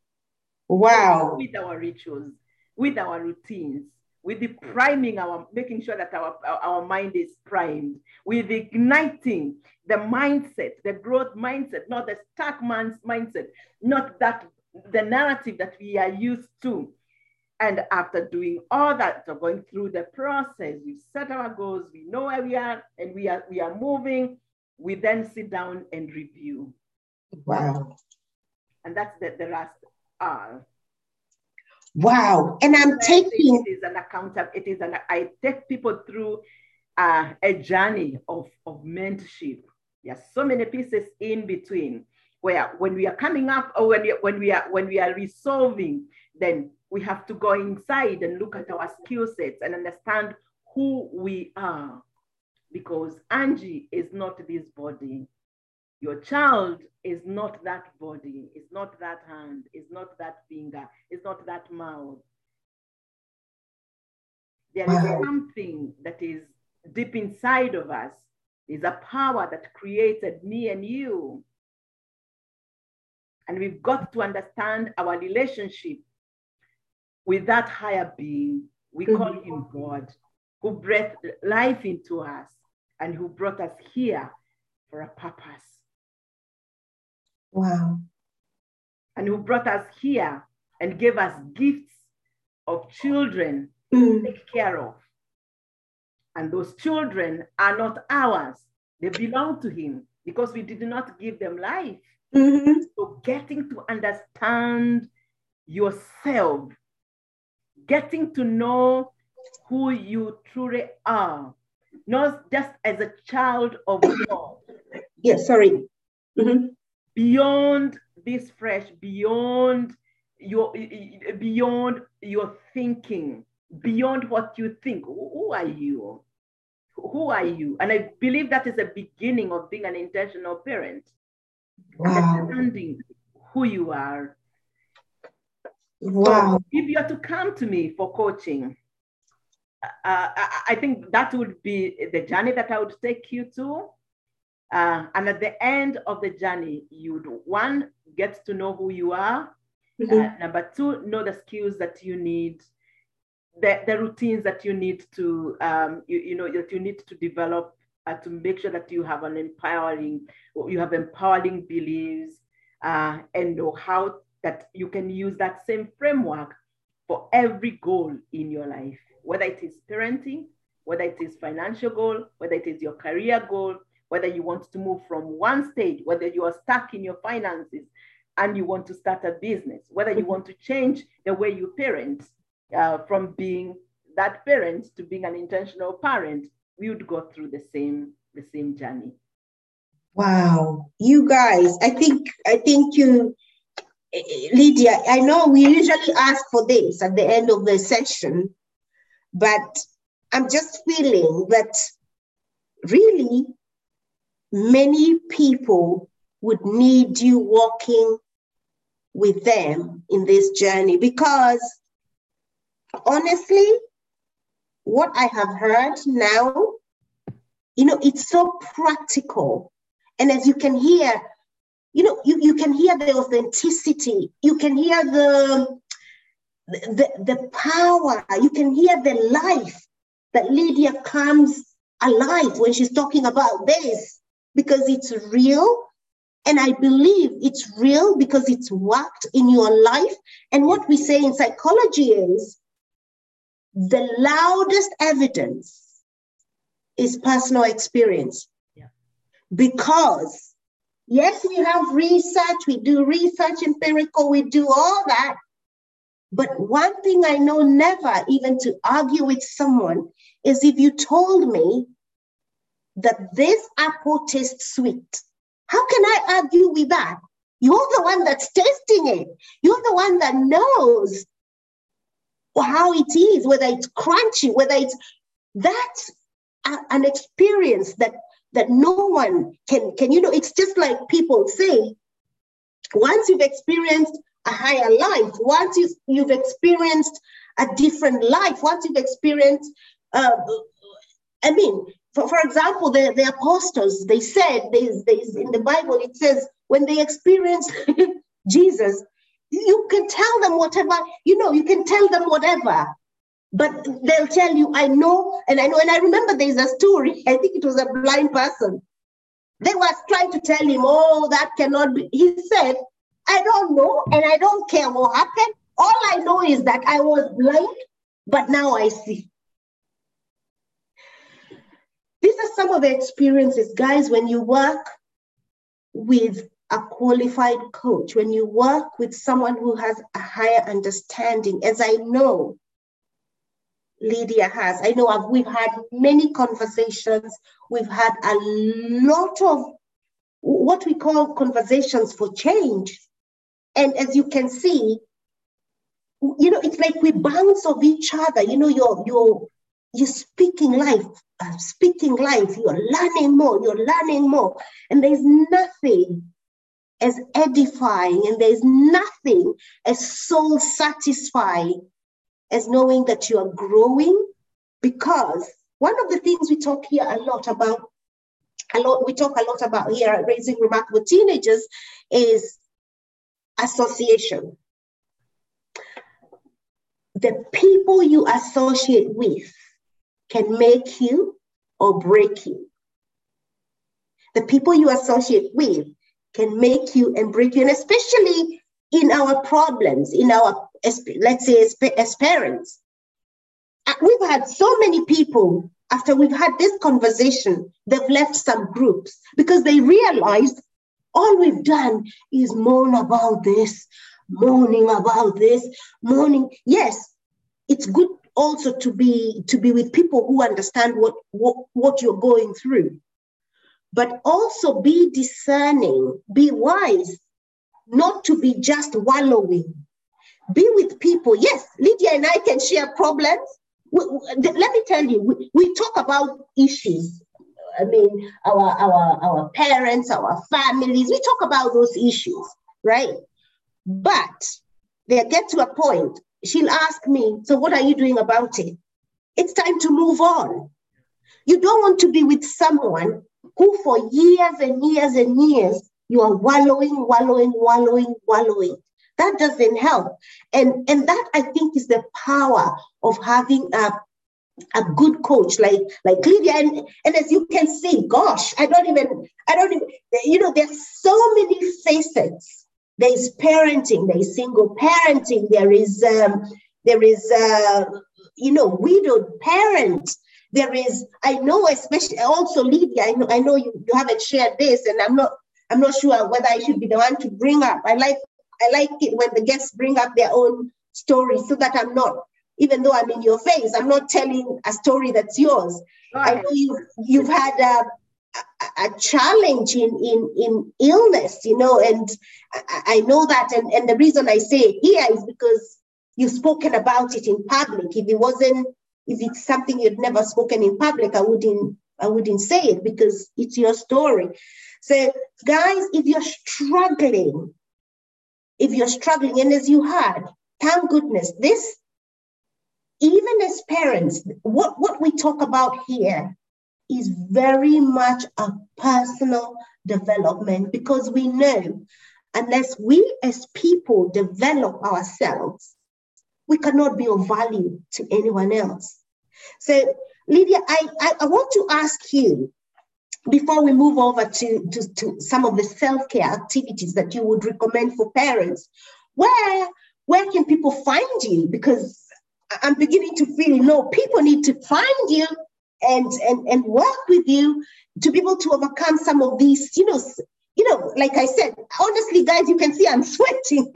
S1: Wow.
S2: With our rituals, with our routines, with the priming, our making sure that our, our mind is primed, with igniting the mindset, the growth mindset, not the stuck man's mindset, not that the narrative that we are used to. And after doing all that, so going through the process, we set our goals, we know where we are, and we are we are moving. We then sit down and review.
S1: Wow.
S2: And that's the, the last R.
S1: Wow. And I'm taking
S2: it is an account of, it is an I take people through uh, a journey of, of mentorship. There's so many pieces in between where when we are coming up or when we, when we are when we are resolving, then we have to go inside and look at our skill sets and understand who we are. Because Angie is not this body. Your child is not that body, is not that hand, is not that finger, is not that mouth. There wow. is something that is deep inside of us. There's a power that created me and you. And we've got to understand our relationship with that higher being. We mm-hmm. call him God, who breathed life into us and who brought us here for a purpose.
S1: Wow.
S2: And who brought us here and gave us gifts of children
S1: mm.
S2: to take care of. And those children are not ours. They belong to him because we did not give them life.
S1: Mm-hmm.
S2: So getting to understand yourself, getting to know who you truly are, not just as a child of God.
S1: Yes, sorry. Mm-hmm.
S2: Beyond this flesh, beyond your beyond your thinking, beyond what you think. Who are you? Who are you? And I believe that is the beginning of being an intentional parent.
S1: Wow.
S2: Understanding who you are.
S1: Wow.
S2: So if you are to come to me for coaching, uh, I think that would be the journey that I would take you to. Uh, and at the end of the journey, you'd, one, get to know who you are. Mm-hmm. Uh, number two, know the skills that you need, the, the routines that you need to, um, you, you know, that you need to develop uh, to make sure that you have an empowering, you have empowering beliefs, uh, and know how that you can use that same framework for every goal in your life, whether it is parenting, whether it is financial goal, whether it is your career goal, whether you want to move from one stage, whether you are stuck in your finances and you want to start a business, whether you want to change the way you parent uh, from being that parent to being an intentional parent, we would go through the same, the same journey.
S1: Wow, you guys, I think, I think you, Lydia, I know we usually ask for this at the end of the session, but I'm just feeling that really many people would need you walking with them in this journey, because honestly, what I have heard now, you know, it's so practical. And as you can hear, you know, you, you can hear the authenticity, you can hear the, the, the power, you can hear the life that Lydia comes alive when she's talking about this, because it's real. And I believe it's real because it's worked in your life. And what we say in psychology is the loudest evidence is personal experience.
S2: Yeah.
S1: Because yes, we have research, we do research empirical, we do all that. But one thing I know never even to argue with someone is if you told me that this apple tastes sweet, how can I argue with that? You're the one that's tasting it. You're the one that knows how it is, whether it's crunchy, whether it's, that's a, an experience that that no one can, can, you know, it's just like people say, once you've experienced a higher life, once you've, you've experienced a different life, once you've experienced, uh, I mean, for, for example, the, the apostles, they said, there's, there's, in the Bible, it says, when they experienced Jesus, you can tell them whatever, you know, you can tell them whatever, but they'll tell you, I know, and I know, and I remember there's a story, I think it was a blind person. They were trying to tell him, oh, that cannot be. He said, I don't know, and I don't care what happened. All I know is that I was blind, but now I see. These are some of the experiences, guys, when you work with a qualified coach, when you work with someone who has a higher understanding, as I know Lydia has, I know I've, we've had many conversations, we've had a lot of what we call conversations for change. And as you can see, you know, it's like we bounce off each other. You know, you're, you're, you're speaking life, uh, speaking life, you're learning more, you're learning more. And there's nothing as edifying and there's nothing as soul satisfying as knowing that you are growing. Because one of the things we talk here a lot about, a lot, we talk a lot about here at Raising Remarkable Teenagers is association. The people you associate with can make you or break you. The people you associate with can make you and break you, and especially in our problems, in our, let's say, as parents. We've had so many people, after we've had this conversation, they've left some groups because they realized all we've done is moan about this, moaning about this, moaning. Yes, it's good also to be to be with people who understand what, what, what you're going through. But also be discerning, be wise, not to be just wallowing. Be with people. Yes, Lydia and I can share problems. We, we, let me tell you, we, we talk about issues. I mean, our, our, our parents, our families, we talk about those issues, right? But they get to a point, she'll ask me, so what are you doing about it? It's time to move on. You don't want to be with someone who for years and years and years, you are wallowing, wallowing, wallowing, wallowing. That doesn't help. And, and that, I think, is the power of having a, a good coach like, like Lydia. And, and as you can see, gosh, I don't even, I don't even, you know, there's so many facets. There is parenting, there is single parenting, there is, um, there is, uh, you know, widowed parents. There is, I know, especially also Lydia, I know, I know you, you haven't shared this, and I'm not, I'm not sure whether I should be the one to bring up. I like, I like it when the guests bring up their own stories so that I'm not, even though I'm in your face, I'm not telling a story that's yours. I know you, you've had a, a, a challenge in, in, in illness, you know, and I, I know that. And, and the reason I say it here is because you've spoken about it in public. If it wasn't, if it's something you'd never spoken in public, I wouldn't, I wouldn't say it because it's your story. So guys, if you're struggling, if you're struggling, and as you had, thank goodness, this, even as parents, what, what we talk about here is very much a personal development, because we know unless we as people develop ourselves, we cannot be of value to anyone else. So, Lydia, I, I, I want to ask you, before we move over to, to, to some of the self-care activities that you would recommend for parents, where, where can people find you? Because I'm beginning to feel, no, people need to find you and, and, and work with you to be able to overcome some of these, you know, you know, like I said, honestly, guys, you can see I'm sweating.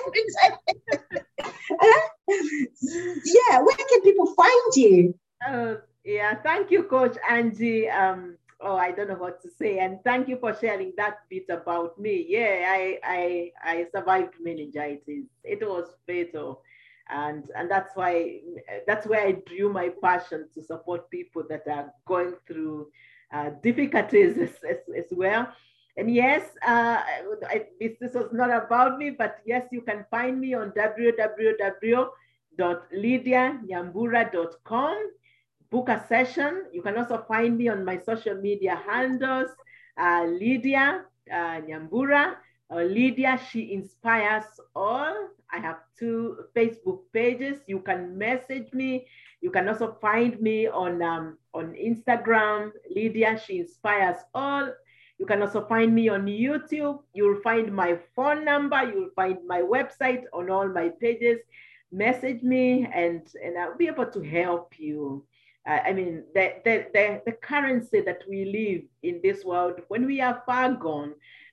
S1: Yeah, where can people find you?
S2: Uh, yeah, thank you, Coach Angie. Um, oh, I don't know what to say. And thank you for sharing that bit about me. Yeah, I I, I survived meningitis. It was fatal. And, and that's why, that's where I drew my passion to support people that are going through uh, difficulties as, as, as well. And yes, uh, I, this, this was not about me, but yes, you can find me on w w w dot lydia nyambura dot com. Book a session. You can also find me on my social media handles, uh, Lydia uh, Nyambura, or Lydia She Inspires All. I have two Facebook pages. You can message me. You can also find me on, um, on Instagram, Lydia She Inspires All. You can also find me on YouTube. You'll find my phone number. You'll find my website on all my pages. Message me and, and I'll be able to help you. Uh, I mean, the, the, the, the currency that we live in this world, when we are far gone,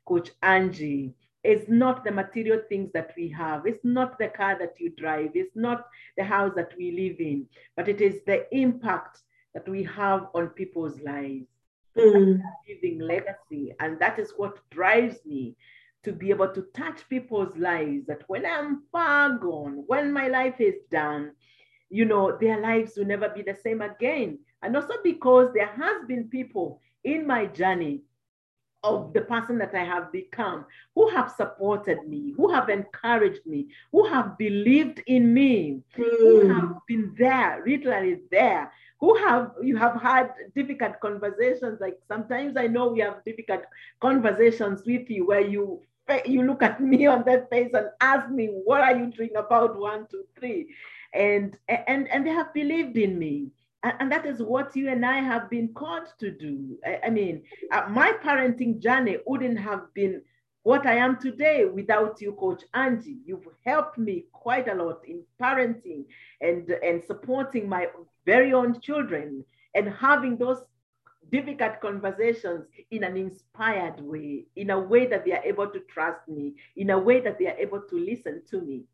S2: Coach Angie, it's not the material things that we have. It's not the car that you drive. It's not the house that we live in, but it is the impact that we have on people's lives. Mm. Living legacy. And that is what drives me to be able to touch people's lives, that when I'm far gone, when my life is done, you know, their lives will never be the same again. And also because there has been people in my journey of the person that I have become, who have supported me, who have encouraged me, who have believed in me, mm. who have been there, literally there, who have, you have had difficult conversations. Like sometimes I know we have difficult conversations with you where you, you look at me on that face and ask me, what are you doing about one, two, three? And, and, and they have believed in me. And that is what you and I have been called to do. I, I mean, uh, my parenting journey wouldn't have been what I am today without you, Coach Angie. You've helped me quite a lot in parenting and, and supporting my very own children and having those difficult conversations in an inspired way, in a way that they are able to trust me, in a way that they are able to listen to me.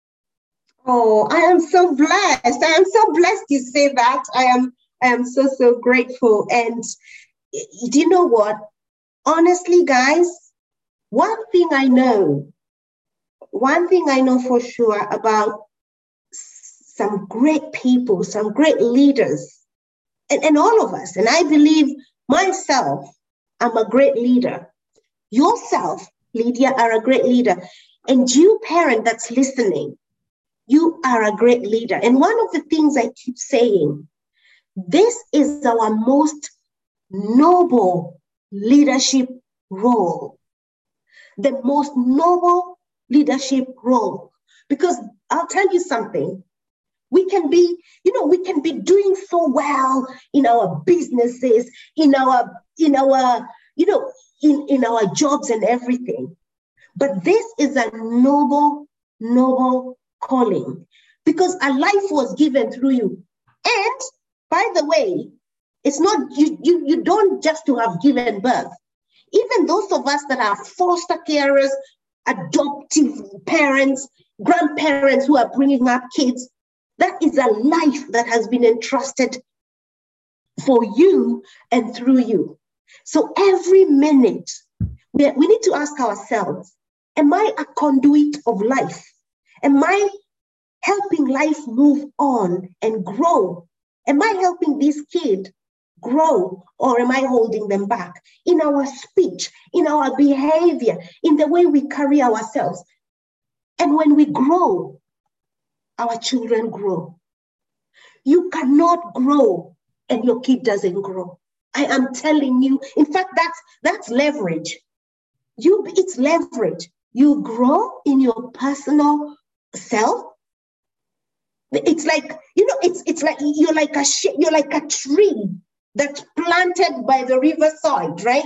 S1: Oh, I am so blessed. I am so blessed you say that. I am I am so, so grateful. And do you know what? Honestly, guys, one thing I know, one thing I know for sure about some great people, some great leaders, and, and all of us, and I believe myself, I'm a great leader. Yourself, Lydia, are a great leader. And you, parent that's listening, you are a great leader. And one of the things I keep saying, this is our most noble leadership role. The most noble leadership role. Because I'll tell you something, we can be, you know, we can be doing so well in our businesses, in our, in our, you know, in, in our jobs and everything. But this is a noble, noble calling, because a life was given through you. And by the way, it's not you, you, you don't just to have given birth. Even those of us that are foster carers, adoptive parents, grandparents who are bringing up kids, that is a life that has been entrusted for you and through you. So every minute, we, we need to ask ourselves, am I a conduit of life? Am I helping life move on and grow? Am I helping this kid grow, or am I holding them back in our speech, in our behavior, in the way we carry ourselves? And when we grow, our children grow. You cannot grow and your kid doesn't grow. I am telling you, in fact, that's that's leverage. You, it's leverage. You grow in your personal self. It's like, you know, it's it's like you're like a you're like a tree that's planted by the riverside, right?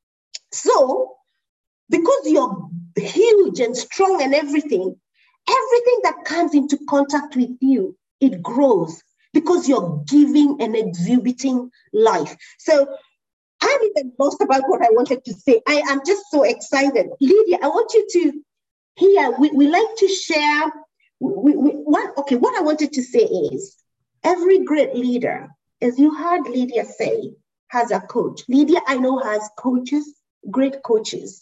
S1: So, because you're huge and strong and everything, everything that comes into contact with you, it grows because you're giving and exhibiting life. So I'm even lost about what I wanted to say. I am just so excited. Lydia, I want you to hear, we, we like to share, we, we, what, okay, what I wanted to say is, every great leader, as you heard Lydia say, has a coach. Lydia, I know, has coaches, great coaches.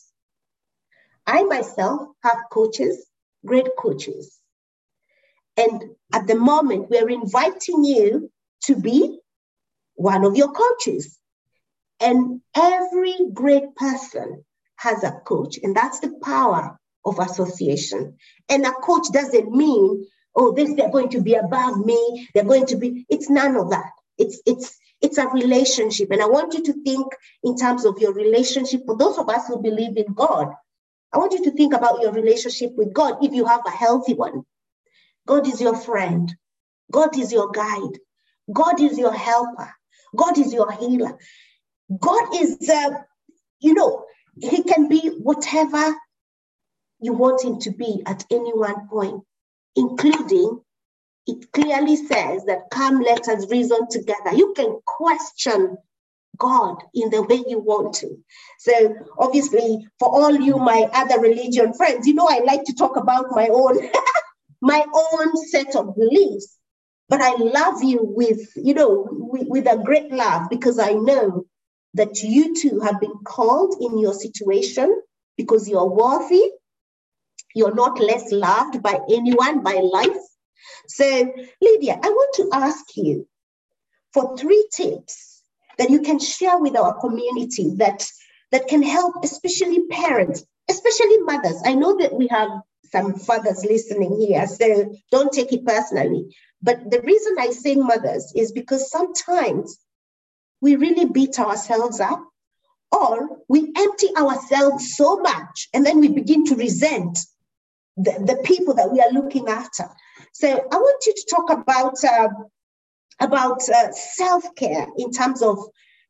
S1: I myself have coaches, great coaches. And at the moment, we're inviting you to be one of your coaches. And every great person has a coach, and that's the power of association. And a coach doesn't mean, oh, this, they're going to be above me, they're going to be, it's none of that. It's, it's, it's a relationship. And I want you to think in terms of your relationship. For those of us who believe in God, I want you to think about your relationship with God, if you have a healthy one. God is your friend. God is your guide. God is your helper. God is your healer. God is, uh, you know, he can be whatever you want him to be at any one point, including, it clearly says that come, let us reason together. You can question God in the way you want to. So obviously, for all you, my other religion friends, you know, I like to talk about my own, my own set of beliefs. But I love you with, you know, with, with a great love, because I know that you too have been called in your situation because you're worthy. You're not less loved by anyone, by life. So, Lydia, I want to ask you for three tips that you can share with our community that, that can help, especially parents, especially mothers. I know that we have some fathers listening here, so don't take it personally. But the reason I say mothers is because sometimes we really beat ourselves up, or we empty ourselves so much, and then we begin to resent the, the people that we are looking after. So I want you to talk about uh, about uh, self-care in terms of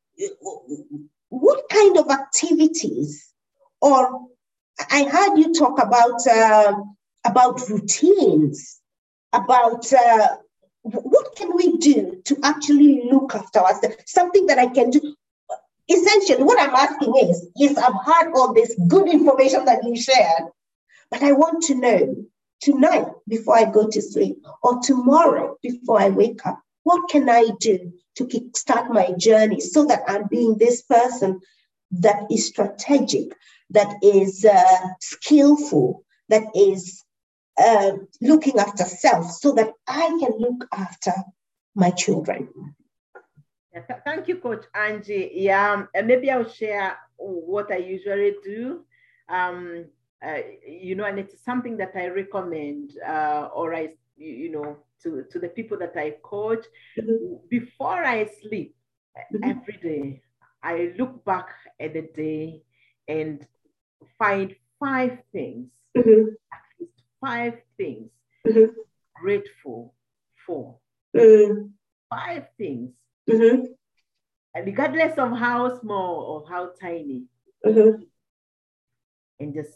S1: what kind of activities, or I heard you talk about uh, about routines, about uh, what can we do to actually look after ourselves, something that I can do. Essentially, what I'm asking is, yes, I've heard all this good information that you shared, but I want to know tonight before I go to sleep, or tomorrow before I wake up, what can I do to kickstart my journey so that I'm being this person that is strategic, that is uh, skillful, that is uh, looking after self, so that I can look after my children?
S2: Yeah, th- thank you, Coach Angie. Yeah, and maybe I'll share what I usually do. Um, uh, you know, and it's something that I recommend, uh, or I, you know, to, to the people that I coach. Mm-hmm. Before I sleep, mm-hmm. every day, I look back at the day and find five things, mm-hmm. at least five things, mm-hmm. grateful for. Mm-hmm. Five things. Mm-hmm. And regardless of how small or how tiny, mm-hmm. and just,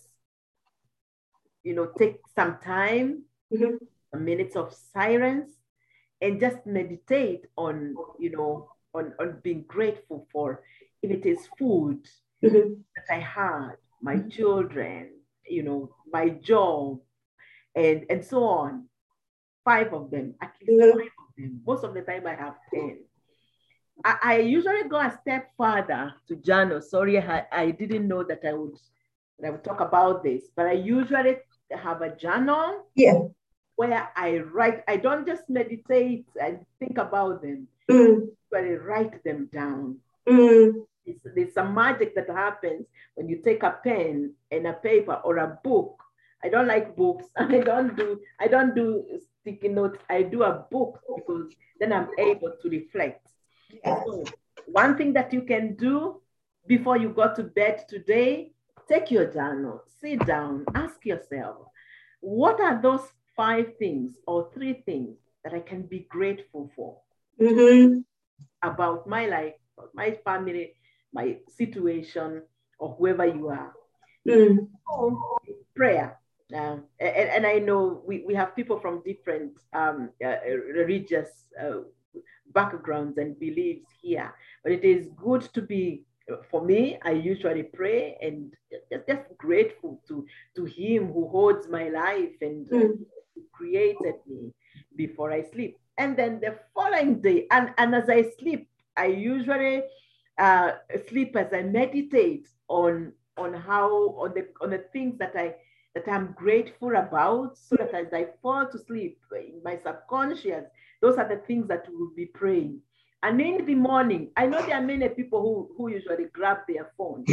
S2: you know, take some time, mm-hmm. a minute of silence, and just meditate on, you know, on, on being grateful for, if it is food, mm-hmm. that I had, my mm-hmm. children, you know, my job, and, and so on. Five of them, at least mm-hmm. five of them. Most of the time I have ten. I, I usually go a step further to journal. Sorry, I, I didn't know that I would that I would talk about this, but I usually have a journal, yeah, where I write. I don't just meditate and think about them, mm. but I write them down. Mm. It's, there's some magic that happens when you take a pen and a paper or a book. I don't like books. I don't do I don't do sticky notes. I do a book because then I'm able to reflect. Yes. So one thing that you can do before you go to bed today, take your journal, sit down, ask yourself, what are those five things or three things that I can be grateful for, mm-hmm. about my life, my family, my situation, or whoever you are. Mm. So, prayer. Uh, and, and I know we, we have people from different um, uh, religious uh, backgrounds and beliefs here, but it is good to be, for me, I usually pray and just, just grateful to, to him who holds my life and mm. created me before I sleep. And then the following day, and, and as I sleep, I usually uh, sleep as I meditate on, on how, on the, on the things that I that I'm grateful about, so that as I fall to sleep in my subconscious, those are the things that we will be praying. And in the morning, I know there are many people who, who usually grab their phone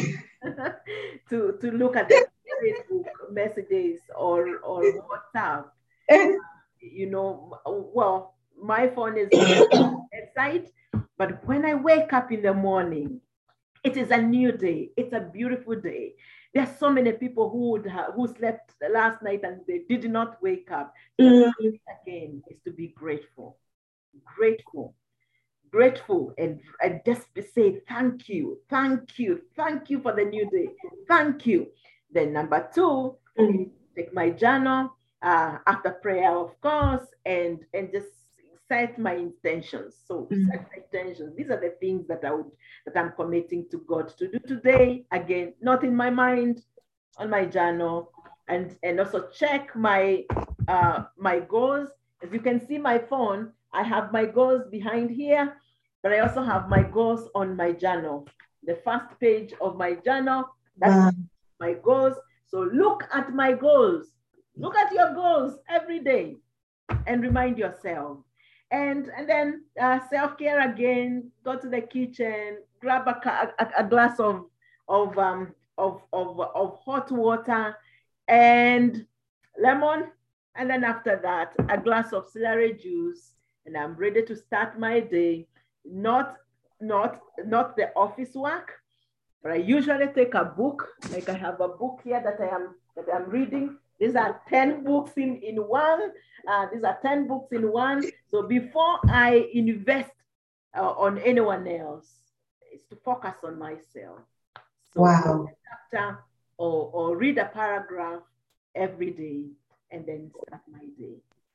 S2: to, to look at their Facebook messages or, or WhatsApp. You know, well, my phone is bedside, but when I wake up in the morning, it is a new day. It's a beautiful day. There are so many people who would have, who slept last night and they did not wake up. Mm. Again, is to be grateful, grateful, grateful, and, and just say thank you, thank you, thank you for the new day, thank you. Then number two, mm. take my journal uh, after prayer, of course, and and just set my intentions. So mm. set my intentions. These are the things that I would that I'm committing to God to do today. Again, not in my mind, on my journal, and and also check my uh, my goals. As you can see, my phone, I have my goals behind here, but I also have my goals on my journal. The first page of my journal, that's wow. my goals. So look at my goals. Look at your goals every day and remind yourself. And, and then uh, self-care again, go to the kitchen, grab a, a, a glass of, of, um, of, of, of hot water and lemon. And then after that, a glass of celery juice, and I'm ready to start my day. Not, not, not the office work, but I usually take a book. Like I have a book here that I am that I'm reading. These are ten books in, in one. Uh, these are ten books in one. So before I invest uh, on anyone else, it's to focus on myself. So
S1: wow.
S2: Read a chapter or, or read a paragraph every day and then start my day.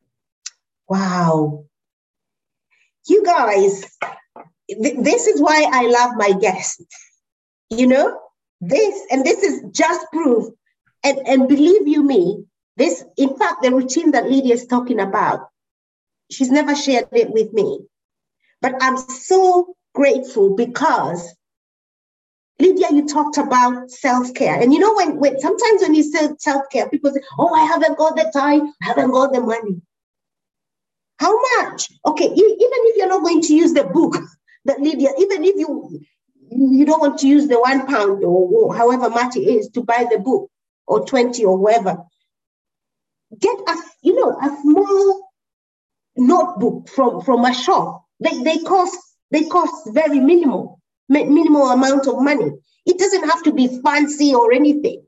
S1: Wow. You guys, th- this is why I love my guests. You know, this, and this is just proof. And, and believe you me, this, in fact, the routine that Lydia is talking about, she's never shared it with me. But I'm so grateful because, Lydia, you talked about self-care. And you know, when, when sometimes when you say self-care, people say, oh, I haven't got the time, I haven't got the money. How much? Okay, you, even if you're not going to use the book that Lydia, even if you, you don't want to use the one pound or, or however much it is to buy the book, or twenty or whatever, get a, you know, a small notebook from, from a shop. They, they cost they cost very minimal, minimal amount of money. It doesn't have to be fancy or anything.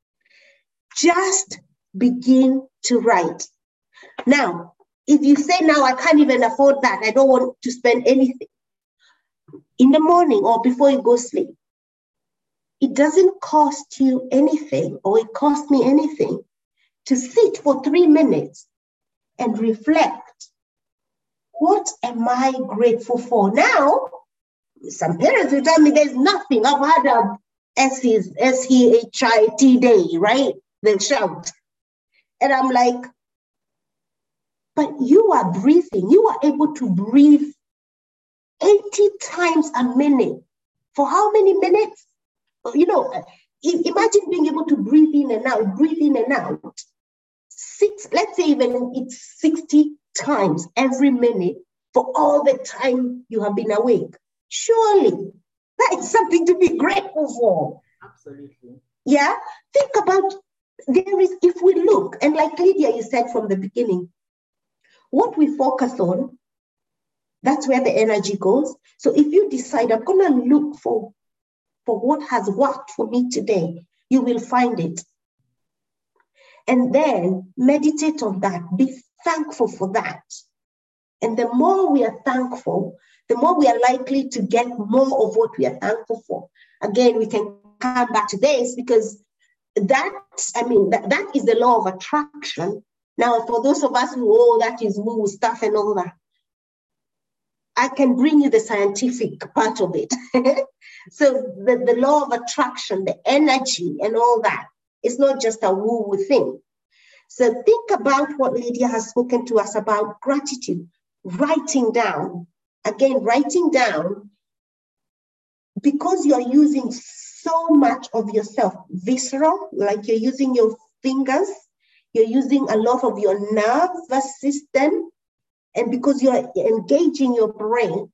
S1: Just begin to write. Now, if you say, now I can't even afford that, I don't want to spend anything, in the morning or before you go sleep, it doesn't cost you anything, or it cost me anything, to sit for three minutes and reflect. What am I grateful for? Now, some parents will tell me there's nothing. I've had a S E H I T day, right? They'll shout. And I'm like, but you are breathing. You are able to breathe eighty times a minute. For how many minutes? You know, imagine being able to breathe in and out, breathe in and out. Six, let's say even it's sixty times every minute for all the time you have been awake. Surely that is something to be grateful for.
S2: Absolutely.
S1: Yeah. Think about, there is, if we look, and like Lydia, you said from the beginning, what we focus on, that's where the energy goes. So if you decide, I'm going to look for for what has worked for me today, you will find it. And then meditate on that. Be thankful for that. And the more we are thankful, the more we are likely to get more of what we are thankful for. Again, we can come back to this because that, I mean, that, that is the law of attraction. Now, for those of us who, oh, that is woo stuff and all that, I can bring you the scientific part of it. So the, the law of attraction, the energy and all that, it's not just a woo-woo thing. So think about what Lydia has spoken to us about gratitude, writing down. Again, writing down, because you're using so much of yourself, visceral, like you're using your fingers, you're using a lot of your nervous system, and because you're engaging your brain,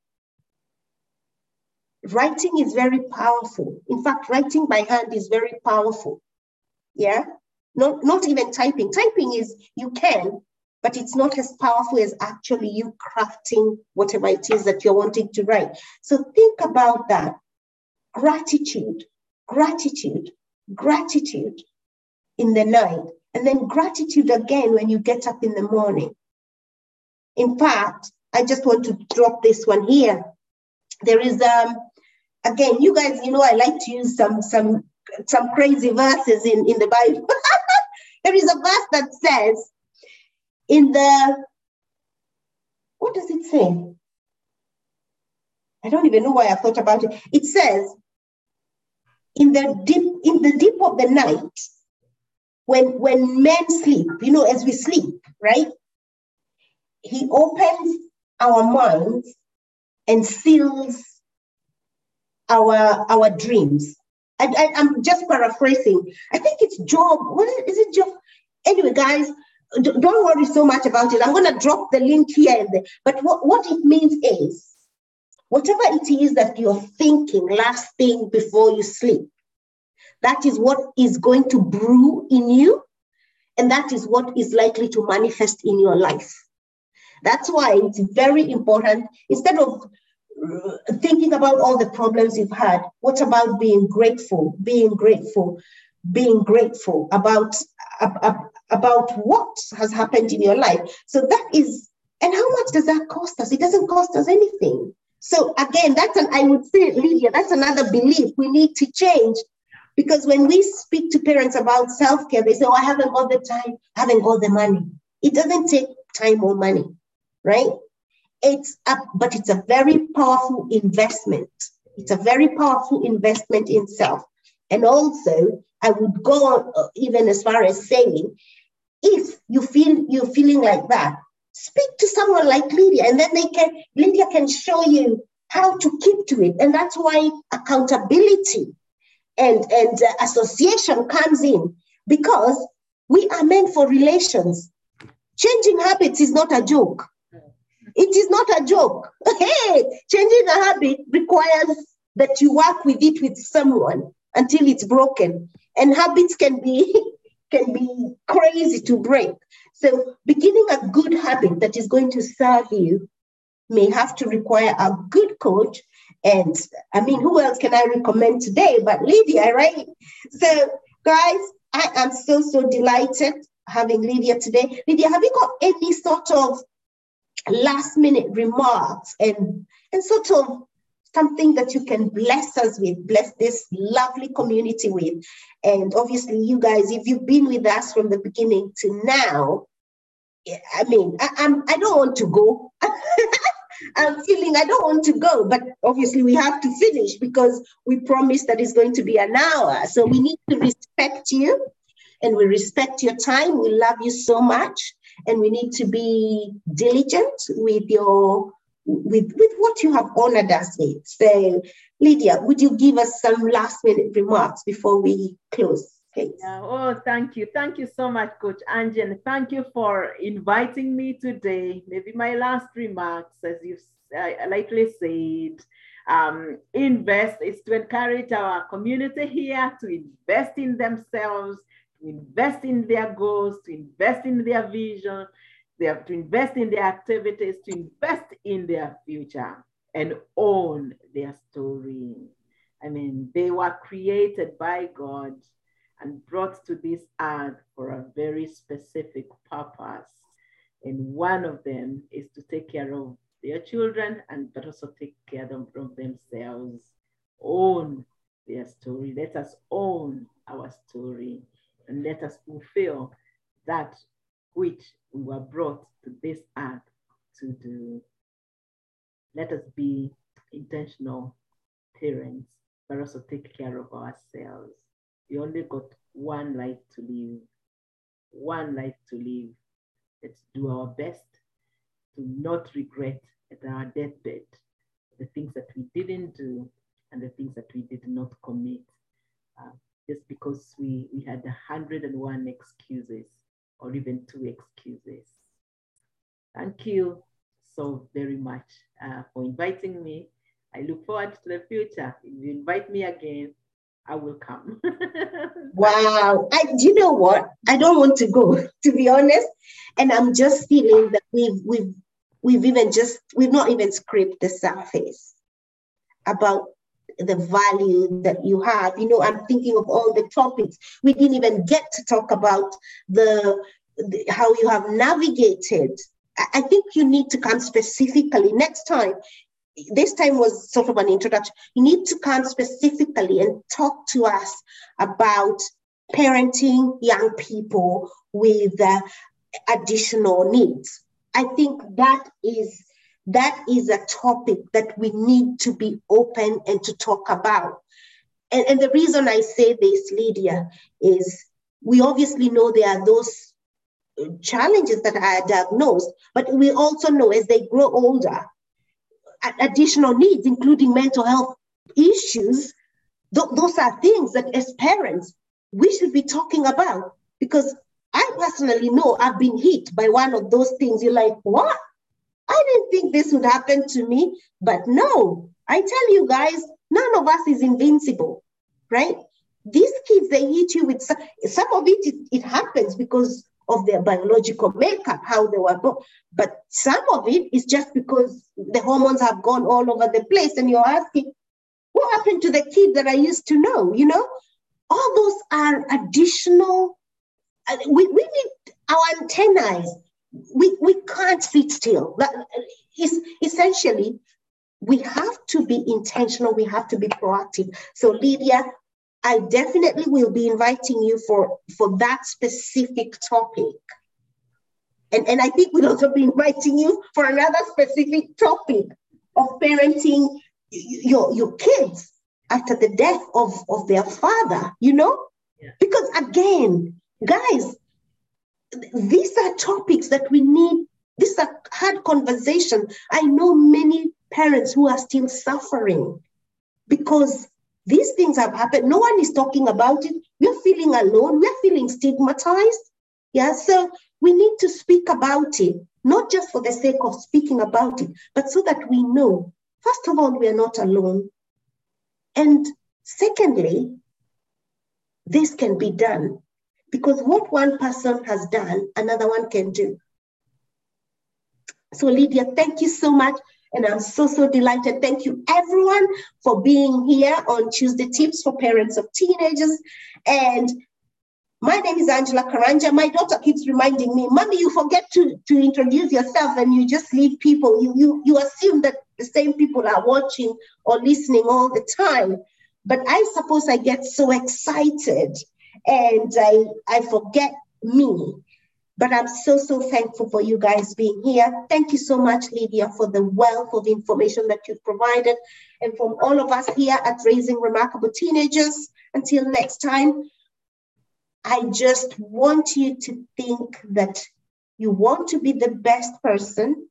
S1: writing is very powerful. In fact, writing by hand is very powerful. Yeah, not, not even typing. Typing is, you can, but it's not as powerful as actually you crafting whatever it is that you're wanting to write. So think about that. Gratitude, gratitude, gratitude in the night, and then gratitude again when you get up in the morning. In fact, I just want to drop this one here. There is, um, again, you guys, you know, I like to use some some some crazy verses in, in the Bible. There is a verse that says, in the, What does it say? I don't even know why I thought about it. It says, in the deep, in the deep of the night, when, when men sleep, you know, as we sleep, right? He opens our minds and seals our, our dreams. I, I, I'm just paraphrasing. I think it's Job. What is, is it Job? Anyway, guys, don't worry so much about it. I'm going to drop the link here and there. But what, what it means is, whatever it is that you're thinking last thing before you sleep, that is what is going to brew in you, and that is what is likely to manifest in your life. That's why it's very important, instead of thinking about all the problems you've had, what about being grateful, being grateful, being grateful about, about what has happened in your life. So that is, and how much does that cost us? It doesn't cost us anything. So again, that's an, I would say, Lydia, that's another belief we need to change. Because when we speak to parents about self-care, they say, oh, I haven't got the time, I haven't got the money. It doesn't take time or money, right? It's a, but it's a very powerful investment. It's a very powerful investment in self. And also, I would go on, even as far as saying, if you feel you're feeling like that, speak to someone like Lydia, and then they can, Lydia can show you how to keep to it. And that's why accountability and, and uh, association comes in, because we are meant for relations. Changing habits is not a joke. It is not a joke. Hey, changing a habit requires that you work with it with someone until it's broken. And habits can be, can be crazy to break. So beginning a good habit that is going to serve you may have to require a good coach. And I mean, who else can I recommend today but Lydia, right? So guys, I am so, so delighted having Lydia today. Lydia, have you got any sort of last minute remarks and, and sort of something that you can bless us with, bless this lovely community with? And obviously you guys, if you've been with us from the beginning to now, I mean, I, I'm, I don't want to go. I'm feeling I don't want to go, but obviously we have to finish because we promised that it's going to be an hour. So we need to respect you, and we respect your time. We love you so much, and we need to be diligent with your with, with what you have honored us with. So Lydia, would you give us some last minute remarks before we close? Please.
S2: Yeah. Oh, thank you. Thank you so much, Coach Angie. And thank you for inviting me today. Maybe my last remarks, as you uh, likely said, um, invest is to encourage our community here to invest in themselves, to invest in their goals, to invest in their vision, they have to invest in their activities, to invest in their future and own their story. I mean, they were created by God and brought to this earth for a very specific purpose. And one of them is to take care of their children, and but also take care of themselves, own their story. Let us own our story, and let us fulfill that which we were brought to this earth to do. Let us be intentional parents, but also take care of ourselves. We only got one life to live, one life to live. Let's do our best to not regret at our deathbed the things that we didn't do and the things that we did not commit, uh, just because we, we had one hundred and one excuses or even two excuses. Thank you so very much uh, for inviting me. I look forward to the future. If you invite me again, I will come.
S1: Wow. I, do you know what? I don't want to go, to be honest. And I'm just feeling that we've, we've, we've even just, we've not even scraped the surface about the value that you have. You know, I'm thinking of all the topics. We didn't even get to talk about the, the how you have navigated. I, I think you need to come specifically next time. This time was sort of an introduction. You need to come specifically and talk to us about parenting young people with uh, additional needs. I think that is that is a topic that we need to be open and to talk about. And, and the reason I say this, Lydia, is we obviously know there are those challenges that are diagnosed, but we also know as they grow older, additional needs, including mental health issues, th- those are things that as parents, we should be talking about. Because I personally know I've been hit by one of those things. You're like, what? I didn't think this would happen to me. But no, I tell you guys, none of us is invincible, right? These kids, they hit you with some, some of it, it, it happens because of their biological makeup, how they were born. But some of it is just because the hormones have gone all over the place, and you're asking, what happened to the kid that I used to know? You know, all those are additional. We, we need our antennae. We, we can't sit still. That is essentially, we have to be intentional. We have to be proactive. So Lydia, I definitely will be inviting you for, for that specific topic. And, and I think we'll also be inviting you for another specific topic of parenting your, your kids after the death of, of their father, you know? Yeah. Because again, guys, these are topics that we need. These are hard conversations. I know many parents who are still suffering because these things have happened. No one is talking about it. We're feeling alone. We're feeling stigmatized. Yeah, so we need to speak about it, not just for the sake of speaking about it, but so that we know, first of all, we are not alone. And secondly, this can be done because what one person has done, another one can do. So Lydia, thank you so much. And I'm so, so delighted. Thank you, everyone, for being here on Tuesday Tips for Parents of Teenagers. And my name is Angela Karanja. My daughter keeps reminding me, Mommy, you forget to, to introduce yourself and you just leave people. You, you, you assume that the same people are watching or listening all the time. But I suppose I get so excited and I, I forget me. But I'm so, so thankful for you guys being here. Thank you so much, Lydia, for the wealth of information that you've provided. And from all of us here at Raising Remarkable Teenagers, until next time, I just want you to think that you want to be the best person.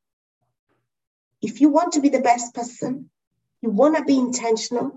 S1: If you want to be the best person, you want to be intentional.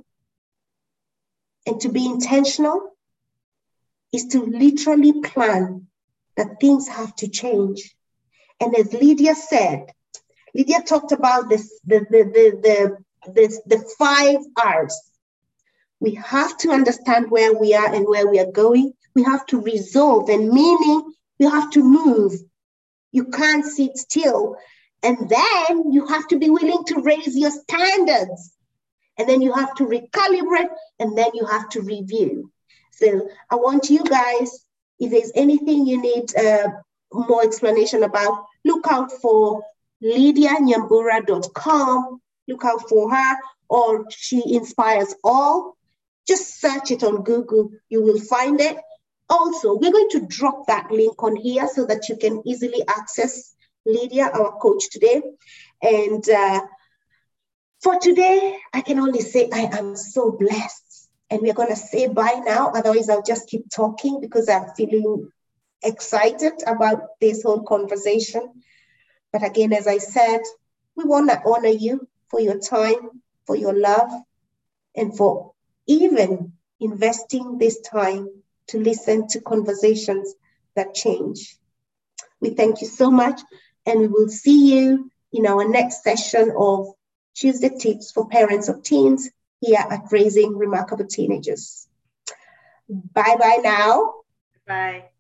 S1: And to be intentional is to literally plan that things have to change. And as Lydia said, Lydia talked about this, the, the, the, the, the, the five R's. We have to understand where we are and where we are going. We have to resolve, and meaning you have to move. You can't sit still. And then you have to be willing to raise your standards. And then you have to recalibrate, and then you have to review. So I want you guys, if there's anything you need uh, more explanation about, look out for lydia nyambura dot com. Look out for her, or She Inspires All. Just search it on Google. You will find it. Also, we're going to drop that link on here so that you can easily access Lydia, our coach today. And uh, for today, I can only say I am so blessed. And we're going to say bye now. Otherwise, I'll just keep talking because I'm feeling excited about this whole conversation. But again, as I said, we want to honor you for your time, for your love, and for even investing this time to listen to conversations that change. We thank you so much, and we will see you in our next session of Tuesday Tips for Parents of Teens here at Raising Remarkable Teenagers. Bye-bye now.
S2: Bye.